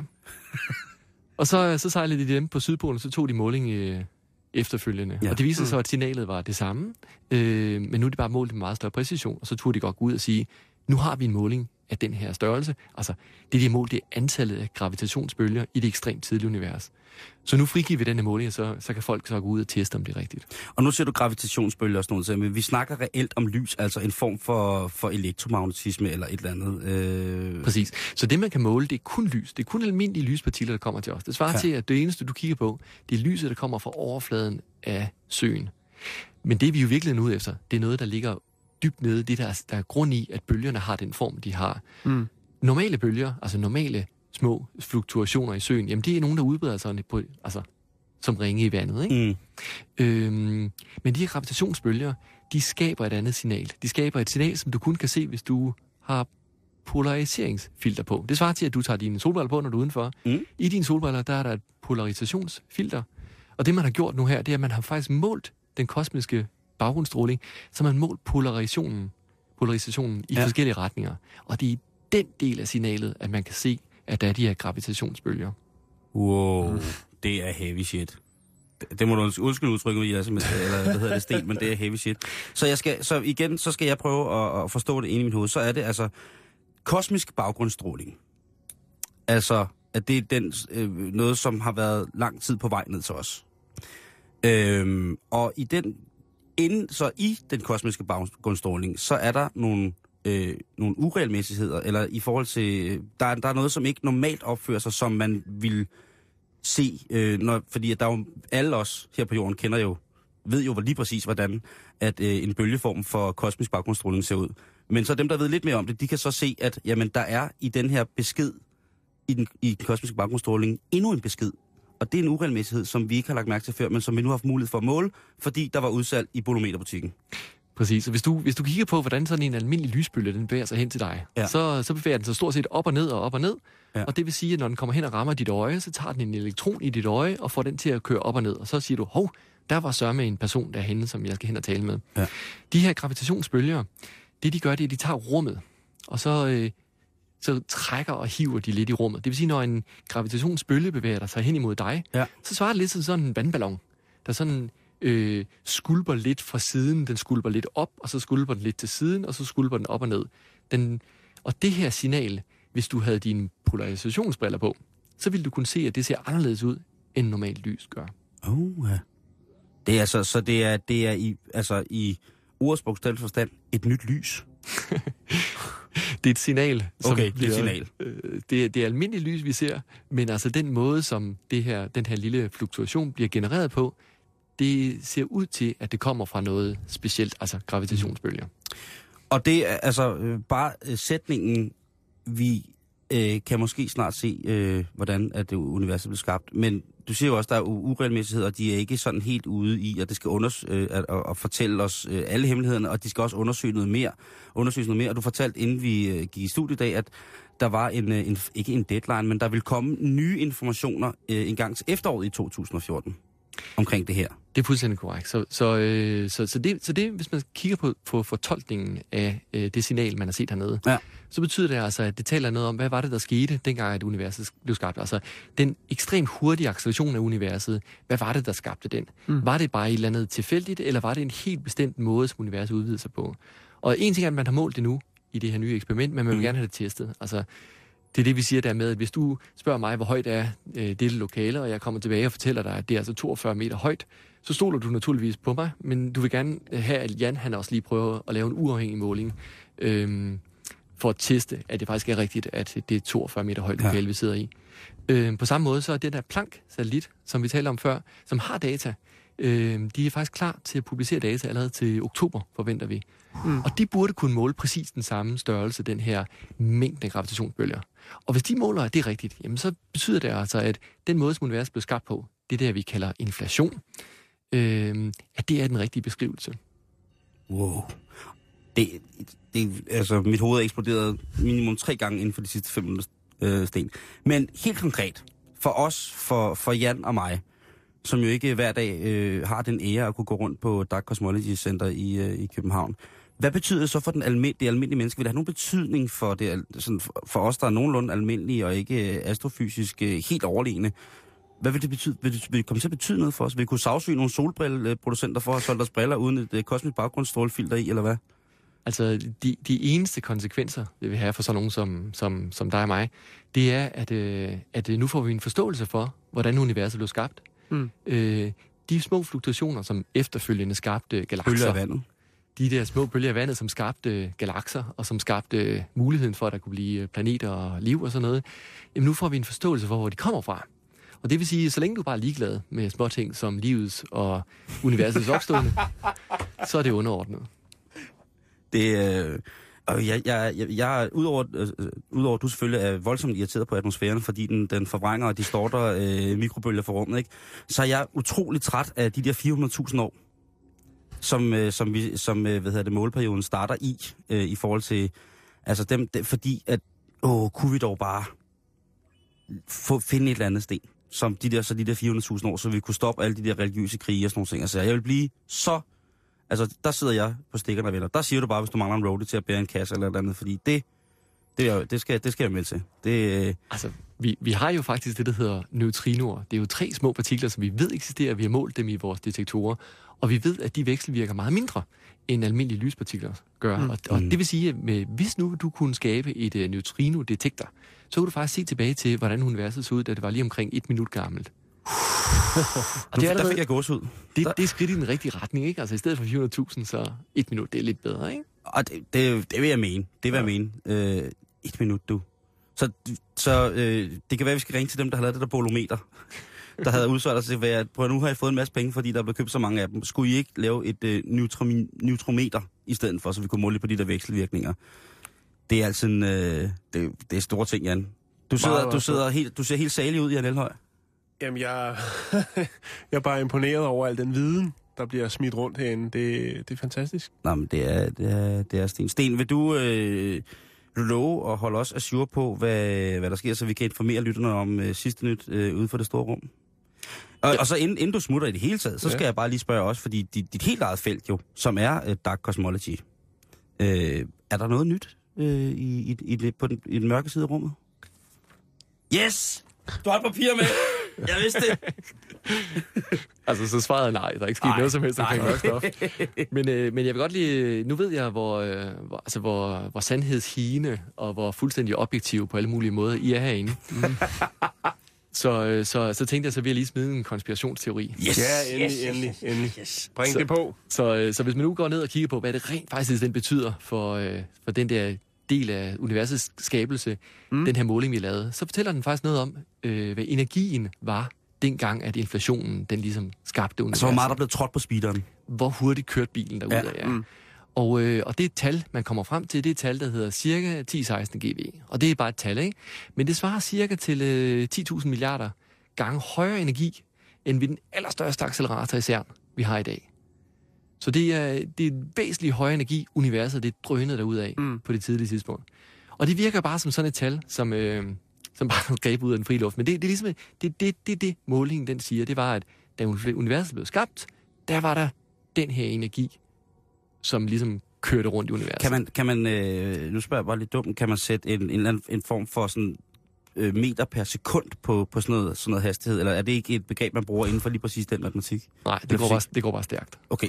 Og så, så sejlede de dem på Sydpolen, så tog de måling øh, efterfølgende. Ja. Og det viste sig så, at signalet var det samme, øh, men nu er det bare målt med meget større præcision, og så turde de godt gå ud og sige, nu har vi en måling af den her størrelse. Altså, det de har målt, det er antallet af gravitationsbølger i det ekstremt tidlige univers. Så nu frigiver vi den her måling, så, så kan folk så gå ud og teste, om det er rigtigt. Og nu ser du gravitationsbølger og sådan noget, men vi snakker reelt om lys, altså en form for, for elektromagnetisme eller et eller andet. Øh... Præcis. Så det, man kan måle, det er kun lys. Det er kun almindelige lyspartikler, der kommer til os. Det svarer ja. til, at det eneste, du kigger på, det er lyset, der kommer fra overfladen af søen. Men det, vi jo virkelig er ude efter, det er noget, der ligger dybt nede. Det, der er, der er grund i, at bølgerne har den form, de har. Mm. Normale bølger, altså normale små fluktuationer i søen, jamen det er nogen, der udbreder sig på, altså, som ringe i vandet, ikke? Mm. Øhm, men de her gravitationsbølger, de skaber et andet signal. De skaber et signal, som du kun kan se, hvis du har polariseringsfilter på. Det svarer til, at du tager dine solbriller på, når du er udenfor. Mm. I dine solbriller, der er der et polarisationsfilter. Og det, man har gjort nu her, det er, at man har faktisk målt den kosmiske baggrundsstråling, så man har målt polarisationen, polarisationen i ja. forskellige retninger. Og det er i den del af signalet, at man kan se, at der er de her gravitationsbølger. Wow, mm. det er heavy shit. Det må du undskylde udtrykke mig i, altså, eller hvad hedder det, sten, men det er heavy shit. Så, jeg skal, så igen, så skal jeg prøve at, at forstå det inde i mit hoved. Så er det altså kosmisk baggrundsstråling. Altså, at det er den, øh, noget, som har været lang tid på vej ned til os. Øhm, og i den, inden, så i den kosmiske baggrundsstråling, så er der nogle Øh, nogle uregelmæssigheder, eller i forhold til, der, der er noget, som ikke normalt opfører sig, som man vil se, øh, når, fordi at der jo, alle os her på jorden kender jo, ved jo lige præcis, hvordan at øh, en bølgeform for kosmisk baggrundsstråling ser ud. Men så dem, der ved lidt mere om det, de kan så se, at jamen, der er i den her besked, i den, i den kosmiske baggrundsstråling, endnu en besked. Og det er en uregelmæssighed, som vi ikke har lagt mærke til før, men som vi nu har haft mulighed for at måle, fordi der var udsalg i bolometerbutikken. Præcis, og hvis du, hvis du kigger på, hvordan sådan en almindelig lysbølge, den bevæger sig hen til dig, ja. så, så bevæger den sig stort set op og ned og op og ned. Ja. Og det vil sige, at når den kommer hen og rammer dit øje, så tager den en elektron i dit øje og får den til at køre op og ned. Og så siger du, hov, der var sørme en person derhenne, som jeg skal hen og tale med. Ja. De her gravitationsbølger, det de gør, det er, at de tager rummet, og så, øh, så trækker og hiver de lidt i rummet. Det vil sige, når en gravitationsbølge bevæger sig hen imod dig, ja. så svarer det lidt til sådan en vandballon, der sådan øh, skulper lidt fra siden, den skulper lidt op, og så skulper den lidt til siden, og så skulper den op og ned. Den, og det her signal, hvis du havde dine polarisationsbriller på, så ville du kunne se, at det ser anderledes ud, end normalt lys gør. Oh, ja. Det er altså, så det er, det er i, altså i ordets bogstavelige forstand et nyt lys. Det er et signal. Som okay, bliver, det er et signal. Øh, det, er, det er almindeligt lys, vi ser, men altså den måde, som det her, den her lille fluktuation bliver genereret på, det ser ud til, at det kommer fra noget specielt, altså gravitationsbølger. Og det er altså øh, bare øh, sætningen, vi øh, kan måske snart se, øh, hvordan at det universet blev skabt, men du siger jo også, at der er uregelmæssigheder, og de er ikke sådan helt ude i, at det skal unders- øh, at, at, at fortælle os øh, alle hemmelighederne, og de skal også undersøge noget mere. Undersøge noget mere. Og du fortalte, inden vi øh, gik i studiet i dag, at der var en, øh, en, ikke en deadline, men der vil komme nye informationer øh, en gang til efteråret i to tusind og fjorten omkring det her. Det er fuldstændig korrekt. Så, så, øh, så, så, det, så det, hvis man kigger på, på fortolkningen af øh, det signal, man har set hernede, ja. så betyder det altså, at det taler noget om, hvad var det, der skete, dengang at universet blev skabt. Altså, den ekstremt hurtige acceleration af universet, hvad var det, der skabte den? Mm. Var det bare et eller andet tilfældigt, eller var det en helt bestemt måde, som universet udvidede sig på? Og en ting er, at man har målt det nu i det her nye eksperiment, men man vil mm. gerne have det testet. Altså, det er det, vi siger der med, at hvis du spørger mig, hvor højt er øh, dette lokale, og jeg kommer tilbage og fortæller dig, at det er altså toogfyrre meter højt, så stoler du naturligvis på mig, men du vil gerne have, at Jan han også lige prøver at lave en uafhængig måling, øh, for at teste, at det faktisk er rigtigt, at det er toogfyrre meter højt lokale, ja. vi sidder i. Øh, på samme måde så er det der Planck-satellit, som vi talte om før, som har data, øh, de er faktisk klar til at publicere data allerede til oktober, forventer vi. Mm. Og de burde kunne måle præcis den samme størrelse, den her mængde gravitationsbølger. Og hvis de måler, at det er rigtigt, jamen så betyder det altså, at den måde, som universet blev skabt på, det der, vi kalder inflation, øh, at det er den rigtige beskrivelse. Wow. Det, det, altså, mit hoved er eksploderet minimum tre gange inden for de sidste fem minutter, øh, Sten. Men helt konkret, for os, for, for Jan og mig, som jo ikke hver dag øh, har den ære at kunne gå rundt på Dark Cosmology Center i, øh, i København. Hvad betyder det så for den almindelig, det almindelige menneske? Vil det have nogen betydning for, det, sådan, for os, der er nogenlunde almindelige og ikke astrofysisk helt overlegne? Hvad vil det betyde? Vil det, vil det komme til at betyde noget for os? Vil vi kunne sagsøge nogle solbrilleproducenter for at solde deres briller uden et uh, kosmisk baggrundsstrålefilter i, eller hvad? Altså, de, de eneste konsekvenser, det vil have for sådan nogen som, som, som dig og mig, det er, at, øh, at nu får vi en forståelse for, hvordan universet blev skabt. Mm. Øh, de små fluktuationer, som efterfølgende skabte galakser. Bølger af vandet. De der små bølger af vandet, som skabte galakser, og som skabte muligheden for, at der kunne blive planeter og liv og sådan noget. Jamen, nu får vi en forståelse for, hvor de kommer fra. Og det vil sige, så længe du bare er ligeglad med småting som livets og universets opstående, så er det underordnet. Det øh, og jeg, jeg, jeg, jeg udover, øh, udover at du selvfølgelig er voldsomt irriteret på atmosfæren, fordi den, den forvrænger og distorter øh, mikrobølger for rummet, ikke? Så er jeg utrolig træt af de der fire hundrede tusind år, som, øh, som, vi, som øh, hvad hedder det, måleperioden starter i, øh, i forhold til, altså dem, dem fordi at, åh, kunne vi dog bare få, finde et eller andet sten, som de der, så de der fire hundrede tusind år, så vi kunne stoppe alle de der religiøse krige og sådan nogle ting. Altså, jeg vil blive så... Altså, der sidder jeg på stikkerne og venter. Der siger du bare, hvis du mangler en roadie til at bære en kasse eller et andet, fordi det, det, er, det, skal, det skal jeg med til. Det, øh... Altså, vi, vi har jo faktisk det, der hedder neutrinoer. Det er jo tre små partikler, som vi ved eksisterer. Vi har målt dem i vores detektorer, og vi ved, at de vekselvirker meget mindre, end almindelige lyspartikler gør. Mm. Og, og det vil sige, at med, hvis nu du kunne skabe et uh, neutrino-detektor, så kunne du faktisk se tilbage til, hvordan universet så ud, da det var lige omkring et minut gammelt. Og det er der fik jeg gås ud. Det, det er skridt i den rigtige retning, ikke? Altså i stedet for fire hundrede tusind, så et minut, det er lidt bedre, ikke? Og det, det, det vil jeg mene. Det vil ja. jeg mene. Øh, et minut, du. Så, så øh, det kan være, at vi skal ringe til dem, der har lavet det der bolometer. Der havde udsolgt sig til, at prøv, nu har jeg fået en masse penge, fordi der er blevet købt så mange af dem. Skulle I ikke lave et øh, neutromi- neutrometer? i stedet for, så vi kunne måle lidt på de der vekselvirkninger. Det er altså en, øh, det, det er store ting, Jan. Du sidder, du sidder helt, du ser helt salig ud, Jan Elhøj. Jamen, jeg, jeg er bare imponeret over al den viden, der bliver smidt rundt herinde. Det, det er fantastisk. Nå, men det er, det er, det er Sten. Sten, vil du, øh, vil du love at holde os ajour på, hvad, hvad der sker, så vi kan informere lytterne om øh, sidste nyt øh, ude for det store rum? Og, ja. og så inden, inden du smutter i det hele taget, så skal ja. jeg bare lige spørge også, fordi dit, dit helt eget felt jo, som er øh, Dark Cosmology, øh, er der noget nyt øh, i, i, i, det, på den, i den mørke side af rummet? Yes! Du har et papir med! Jeg vidste det! Altså, så svarede nej. Der er ikke sket nej, noget som helst omkring mørk stof. Men, øh, men jeg vil godt lige... Nu ved jeg, hvor, øh, hvor, altså, hvor, hvor sandhedshigende og hvor fuldstændig objektiv på alle mulige måder I er herinde. Mm. Så, øh, så, så tænkte jeg, så vil jeg lige smide en konspirationsteori. Yes! Ja, endelig, yes, endelig, yes, endelig. Yes. Bring så, det på. Så, øh, så hvis man nu går ned og kigger på, hvad det rent faktisk den betyder for, øh, for den der del af universets skabelse, mm. den her måling, vi lavede, så fortæller den faktisk noget om, øh, hvad energien var dengang, at inflationen, den ligesom skabte universet. Altså, hvor meget der blev trådt på speederen. Hvor hurtigt kørte bilen derudad, ja. ja. Mm. Og, øh, og det er et tal, man kommer frem til, det er et tal, der hedder cirka ti seksten G V. Og det er bare et tal, ikke? Men det svarer cirka til øh, ti tusind milliarder gange højere energi, end ved den allerstørste accelerator i CERN, vi har i dag. Så det er, det er en væsentlig højere energi, universet det er drønet derudad mm. på det tidlige tidspunkt. Og det virker bare som sådan et tal, som, øh, som bare greb ud af den frie luft. Men det, det er ligesom, det, det, det, det målingen den siger, det var, at da universet blev skabt, der var der den her energi, som ligesom kørte rundt i universet. Kan man, kan man øh, nu spørger jeg bare lidt dumt, kan man sætte en, en, en, en form for sådan øh, meter per sekund på, på sådan, noget, sådan noget hastighed, eller er det ikke et begreb, man bruger inden for lige præcis den matematik? Nej, det, går bare, det går bare stærkt. Okay.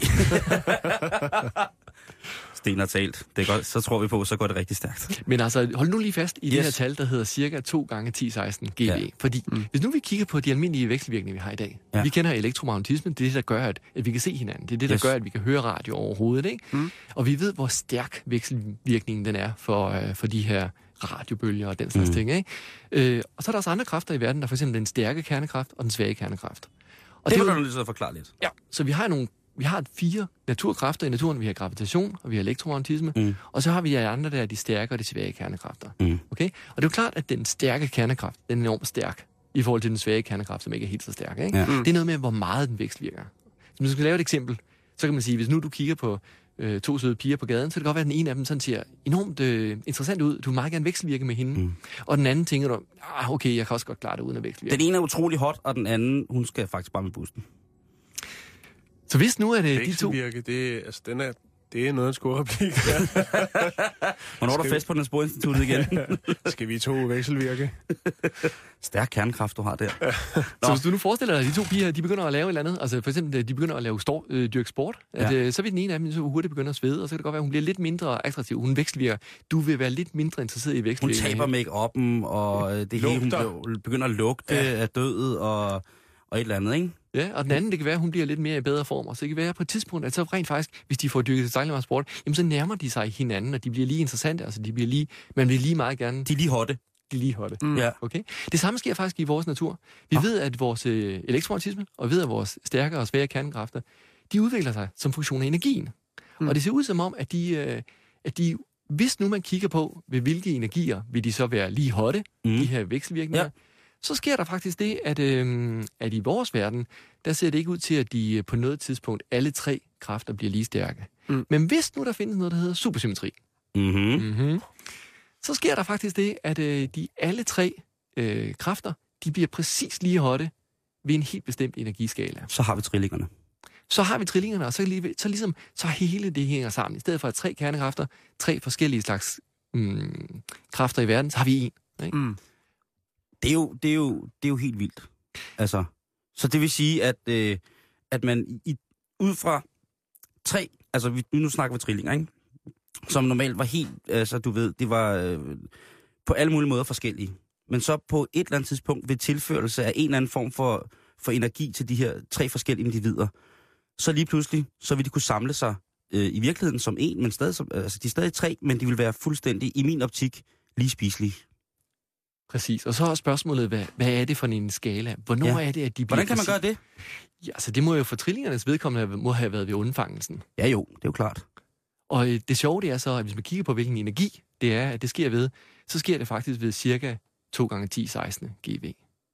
Sten har talt. Det er godt. Så tror vi på, så går det rigtig stærkt. Men altså, hold nu lige fast i yes. det her tal, der hedder cirka to gange ti seksten G V. Ja. Fordi mm. hvis nu vi kigger på de almindelige vekselvirkninger, vi har i dag. Ja. Vi kender elektromagnetismen, det er det, der gør, at, at vi kan se hinanden. Det er det, der yes. gør, at vi kan høre radio overhovedet, ikke? Mm. Og vi ved, hvor stærk vekselvirkningen den er for, uh, for de her radiobølger og den slags mm. ting, ikke? Øh, og så er der også andre kræfter i verden, der er for eksempel den stærke kernekraft og den svage kernekraft. Og det vil du lige så forklare lidt. Ja, så vi har nogle Vi har fire naturkræfter i naturen. Vi har gravitation, og vi har elektromagnetisme, mm. og så har vi andre, der er de stærke og de svage kernekrafter. Mm. Okay? Og det er jo klart, at den stærke kernekraft, den er enormt stærk, i forhold til den svage kernekraft, som ikke er helt så stærk. Ikke? Ja. Mm. Det er noget med, hvor meget den vekselvirker. Så hvis du skal lave et eksempel, så kan man sige, hvis nu du kigger på øh, to søde piger på gaden, så kan det godt være, at den ene af dem sådan ser enormt øh, interessant ud. Du vil meget gerne vekselvirke med hende. Mm. Og den anden tænker du, ah, okay, jeg kan også godt klare det uden at vekselvirke. Den ene er utrolig hot, og den anden, hun skal faktisk bare med bussen. Så hvis nu er det de to... Det, altså, den er, det er noget af en skoreplik. Hvornår er der fest på den Sporinstituttet igen? Skal vi to vekselvirke? Stærk kernekraft, du har der. Så hvis du nu forestiller dig, at de to piger, de begynder at lave et eller andet, altså for eksempel, de begynder at lave stor, øh, dyrke sport, at, ja. øh, så vil den ene af dem så hurtigt begynde at svede, og så kan det godt være, at hun bliver lidt mindre attraktiv. Hun vekselvirker. Du vil være lidt mindre interesseret i vekselvirke. Hun taber make-up'en, og det hele, hun begynder at lugte ja. af dødet, og, og et eller andet, ikke? Ja, og den anden, det kan være, at hun bliver lidt mere i bedre form. Og så det kan være på et tidspunkt, at så rent faktisk, hvis de får dyrket tilstrækkeligt meget sport, jamen så nærmer de sig hinanden, og de bliver lige interessante. Altså, de bliver lige, man vil lige meget gerne... De er lige hotte. De er lige hotte. Mm. Ja. Okay? Det samme sker faktisk i vores natur. Vi ja. ved, at vores øh, elektromagnetisme, og ved, at vores stærke og svære kernekræfter, de udvikler sig som funktion af energien. Mm. Og det ser ud som om, at de, øh, at de, hvis nu man kigger på, ved hvilke energier vil de så være lige hotte, mm. de her vekselvirkninger, ja. så sker der faktisk det, at, øh, at i vores verden, der ser det ikke ud til, at de på noget tidspunkt, alle tre kræfter bliver lige stærke. Mm. Men hvis nu der findes noget, der hedder supersymmetri, mm-hmm. Mm-hmm, så sker der faktisk det, at øh, de alle tre øh, kræfter, de bliver præcis lige hotte ved en helt bestemt energiskala. Så har vi trillingerne. Så har vi trillingerne, og så, lige, så ligesom, så hele det hænger sammen. I stedet for at tre kernekræfter, tre forskellige slags mm, kræfter i verden, så har vi en. Ikke? Mm. Det er jo, det er jo, det er jo helt vildt. Altså, så det vil sige, at, øh, at man i, ud fra tre, altså vi, nu snakker vi trillinger, ikke? Som normalt var helt, altså du ved, det var øh, på alle mulige måder forskellige. Men så på et eller andet tidspunkt ved tilførelse af en eller anden form for, for energi til de her tre forskellige individer, så lige pludselig, så vil de kunne samle sig øh, i virkeligheden som en, men stadig som, altså de er stadig tre, men de vil være fuldstændig, i min optik, lige spiselige. Præcis. Og så er spørgsmålet, hvad, hvad er det for en skala? Hvornår ja. er det, at de bliver... Hvordan kan man gøre det? Ja, altså det må jo for trillingernes vedkommende må have været ved undfangelsen. Ja jo, det er jo klart. Og øh, det sjove det er så, at hvis man kigger på, hvilken energi det er, at det sker ved, så sker det faktisk ved cirka to gange ti seksten GeV.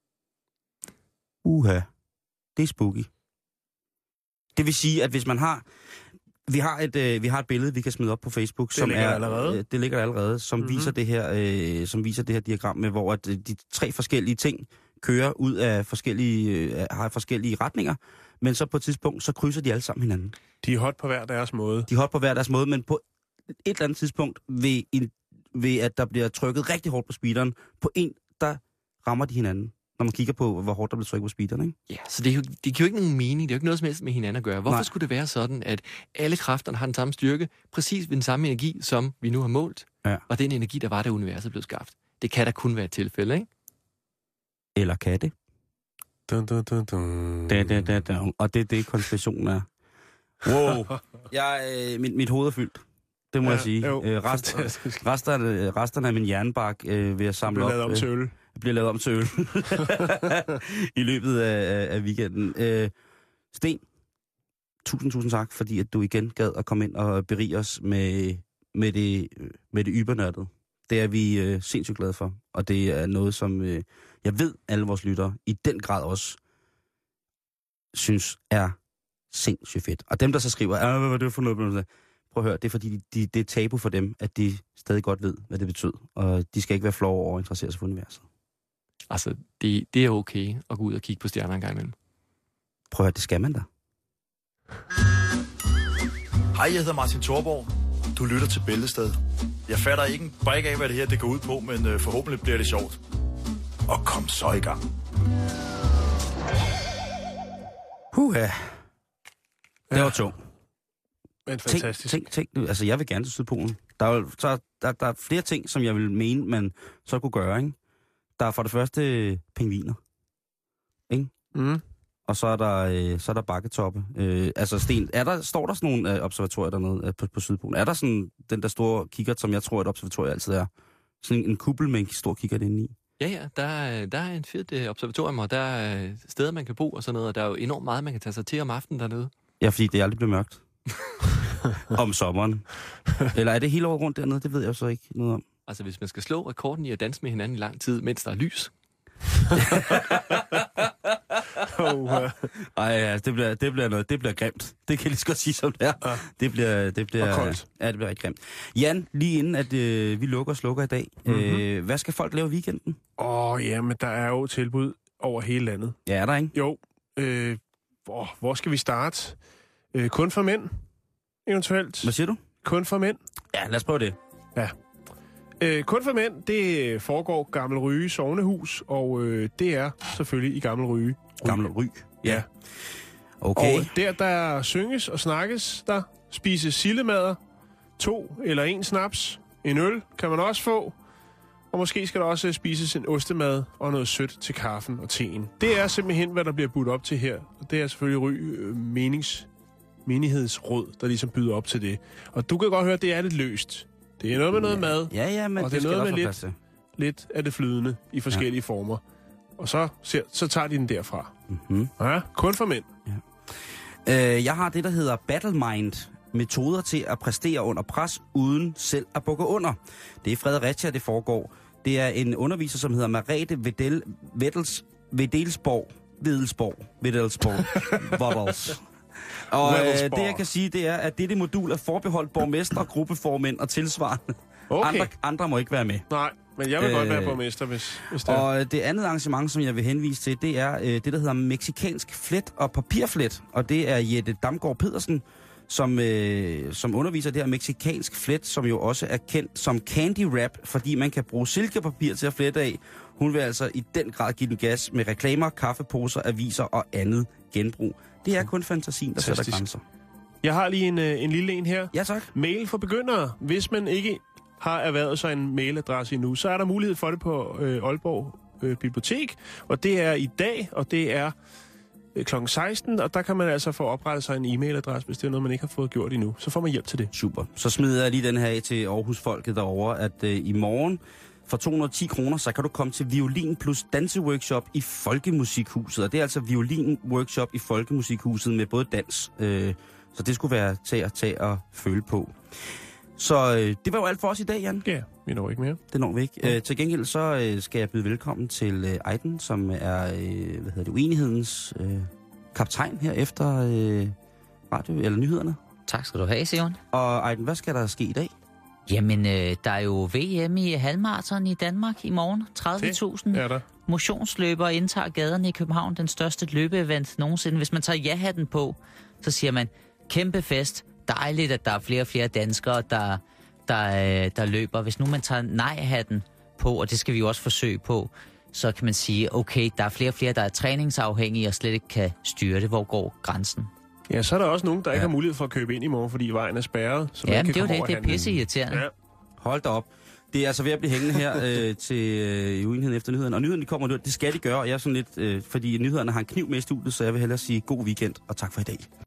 Uha, det er spooky. Det vil sige, at hvis man har... Vi har et øh, vi har et billede, vi kan smide op på Facebook, det som ligger er allerede. Øh, det ligger allerede, som mm-hmm. viser det her øh, som viser det her diagram med, hvor at, øh, de tre forskellige ting kører ud af forskellige øh, har forskellige retninger, men så på et tidspunkt så krydser de alle sammen hinanden. De er hot på hver deres måde. De er hot på hver deres måde, men på et eller andet tidspunkt ved, en, ved at der bliver trykket rigtig hårdt på speederen, på en der rammer de hinanden. Når man kigger på, hvor hårdt der bliver trykket på speederen, ikke? Ja, så det, er jo, det giver jo ikke nogen mening. Det er jo ikke noget som helst med hinanden at gøre. Hvorfor Nej. skulle det være sådan, at alle kræfterne har den samme styrke, præcis ved den samme energi, som vi nu har målt, ja. og den energi, der var, da universet blev skabt? Det kan da kun være et tilfælde, ikke? Eller kan det? Dun, dun, dun, dun. Da, da, da, da. Og det er det, konspirationen er. Wow. Jeg, øh, mit, mit hoved er fyldt. Det må ja, jeg sige. Jo, øh, rest, resterne, resterne af min jernbark øh, vil jeg samle op. Det bliver lavet om til øl. Det bliver lavet om til øl. I løbet af, af weekenden. Øh, Sten, tusind, tusind tak, fordi at du igen gad at komme ind og berige os med, med det, med det ybernørdet. Det er vi øh, sindssygt glade for. Og det er noget, som øh, jeg ved, alle vores lyttere i den grad også synes er sindssygt fedt. Og dem, der så skriver, hvad var det for noget? Prøv at høre, det er fordi, de, de, det er tabu for dem, at de stadig godt ved, hvad det betyder. Og de skal ikke være flove over at interessere sig for universet. Altså, det, det er okay at gå ud og kigge på stjerner en gang imellem. Prøv at høre, det skal man da. Hej, jeg hedder Martin Thorborg. Du lytter til Bæltested. Jeg fatter ikke en brik af, hvad det her det går ud på, men øh, forhåbentlig bliver det sjovt. Og kom så i gang. Huha. Det var to. Men fantastisk. Tænk, tænk, tænk, altså jeg vil gerne til Sydpolen. Der er, så, der, der er flere ting, som jeg vil mene, man så kunne gøre, ikke? Der er for det første pingviner. Ikke? Mm. Og så er der, øh, så er der bakketoppe. Øh, altså Sten, er der, står der sådan nogle øh, observatorier dernede øh, på, på Sydpolen? Er der sådan den der store kikkert, som jeg tror, et observatorium altid er? Sådan en, en kuppel med en stor kikkert inde i? Ja, ja. Der er, der er en fedt øh, observatorium, og der er steder, man kan bo og sådan noget, og der er jo enormt meget, man kan tage sig til om aftenen dernede. Ja, fordi det aldrig bliver mørkt. Om sommeren. Eller er det hele året rundt dernede? Det ved jeg jo så ikke noget om. Altså, hvis man skal slå rekorden i at danse med hinanden i lang tid, mens der er lys. oh, uh. Ej, ja, det bliver, det bliver noget. Det bliver grimt. Det kan jeg lige så godt sige, som det er. Ja. Det bliver, det bliver, og koldt. Ja, det bliver rigtig grimt. Jan, lige inden at øh, vi lukker og slukker i dag, mm-hmm. øh, hvad skal folk lave i weekenden? Åh, oh, jamen, der er jo tilbud over hele landet. Ja, er der ikke? Jo. Øh, hvor, hvor skal vi starte? Øh, kun for mænd, eventuelt. Hvad siger du? Kun for mænd. Ja, lad os prøve det. Ja. Øh, kun for mænd, det foregår Gammel Ryge Sognehus, og øh, det er selvfølgelig i Gammel Ryge. Gammel Ryge? Ja. Okay. Og der, der synges og snakkes, der spises sildemader, to eller en snaps, en øl kan man også få, og måske skal der også spises en ostemad og noget sødt til kaffen og teen. Det er simpelthen, hvad der bliver budt op til her, og det er selvfølgelig Ry øh, menings, menighedsråd, der ligesom byder op til det. Og du kan godt høre, at det er lidt løst. Det er noget med noget mad, ja, ja, men og det, det er noget med lidt, lidt af det flydende i forskellige ja. former. Og så, så, så tager de den derfra. Mm-hmm. Ja, kun for mænd. Ja. Øh, jeg har det, der hedder Battle Mind. Metoder til at præstere under pres, uden selv at bukke under. Det er Fredericia, det foregår. Det er en underviser, som hedder Merete Vedel, Veddels, Vedelsborg. Vedelsborg. Vedelsborg. Voddels. Og øh, det, jeg kan sige, det er, at dette modul er forbeholdt borgmestre, gruppeformænd og tilsvarende. Okay. Andre, andre må ikke være med. Nej, men jeg vil øh, godt være borgmester, hvis, hvis det er. Og det andet arrangement, som jeg vil henvise til, det er øh, det, der hedder Mexikansk Flet og Papirflet. Og det er Jette Damgaard Pedersen, som, øh, som underviser det her Mexikansk Flet, som jo også er kendt som Candy Wrap, fordi man kan bruge silkepapir til at flette af. Hun vil altså i den grad give den gas med reklamer, kaffeposer, aviser og andet genbrug. Det er kun fantasien, der sætter grænser. Jeg har lige en, en lille en her. Ja, tak. Mail for begyndere. Hvis man ikke har erhvervet sig en mailadresse endnu, så er der mulighed for det på øh, Aalborg øh, Bibliotek. Og det er i dag, og det er øh, klokken seksten, og der kan man altså få oprettet sig en e-mailadresse, hvis det er noget, man ikke har fået gjort endnu. Så får man hjælp til det. Super. Så smider jeg lige den her af til Aarhus-folket derovre, at øh, i morgen for to hundrede og ti kroner, så kan du komme til violin plus danseworkshop i Folkemusikhuset. Og det er altså violin-workshop i Folkemusikhuset med både dans, øh, Så det skulle være til at tage og føle på. Så øh, det var jo alt for os i dag, Jan. Ja, vi når ikke mere. Det når vi ikke. Ja. Øh, til gengæld så øh, skal jeg byde velkommen til øh, Ejden, som er øh, hvad hedder det, uenighedens øh, kaptajn her efter øh, radio eller nyhederne. Tak skal du have, Sion. Og Ejden, hvad skal der ske i dag? Jamen, øh, der er jo V M i halvmarathon i Danmark i morgen. tredive tusind motionsløbere indtager gaderne i København. Den største løbeevent nogensinde. Hvis man tager ja-hatten på, så siger man, kæmpe fest. Dejligt, at der er flere og flere danskere, der, der, der løber. Hvis nu man tager nej-hatten på, og det skal vi jo også forsøge på, så kan man sige, okay, der er flere og flere, der er træningsafhængige og slet ikke kan styre det. Hvor går grænsen? Ja, så er der også nogen, der ja. ikke har mulighed for at købe ind i morgen, fordi vejen er spærret. Så ja, men det er jo det. Det er pisse irriterende. Ja. Hold da op. Det er altså ved at blive hængende her øh, til øh, uenigheden efter nyhederne. Og nyhederne kommer nu. Det skal de gøre, og jeg er sådan lidt, øh, fordi nyhederne har en kniv med i studiet, så jeg vil hellere sige god weekend og tak for i dag.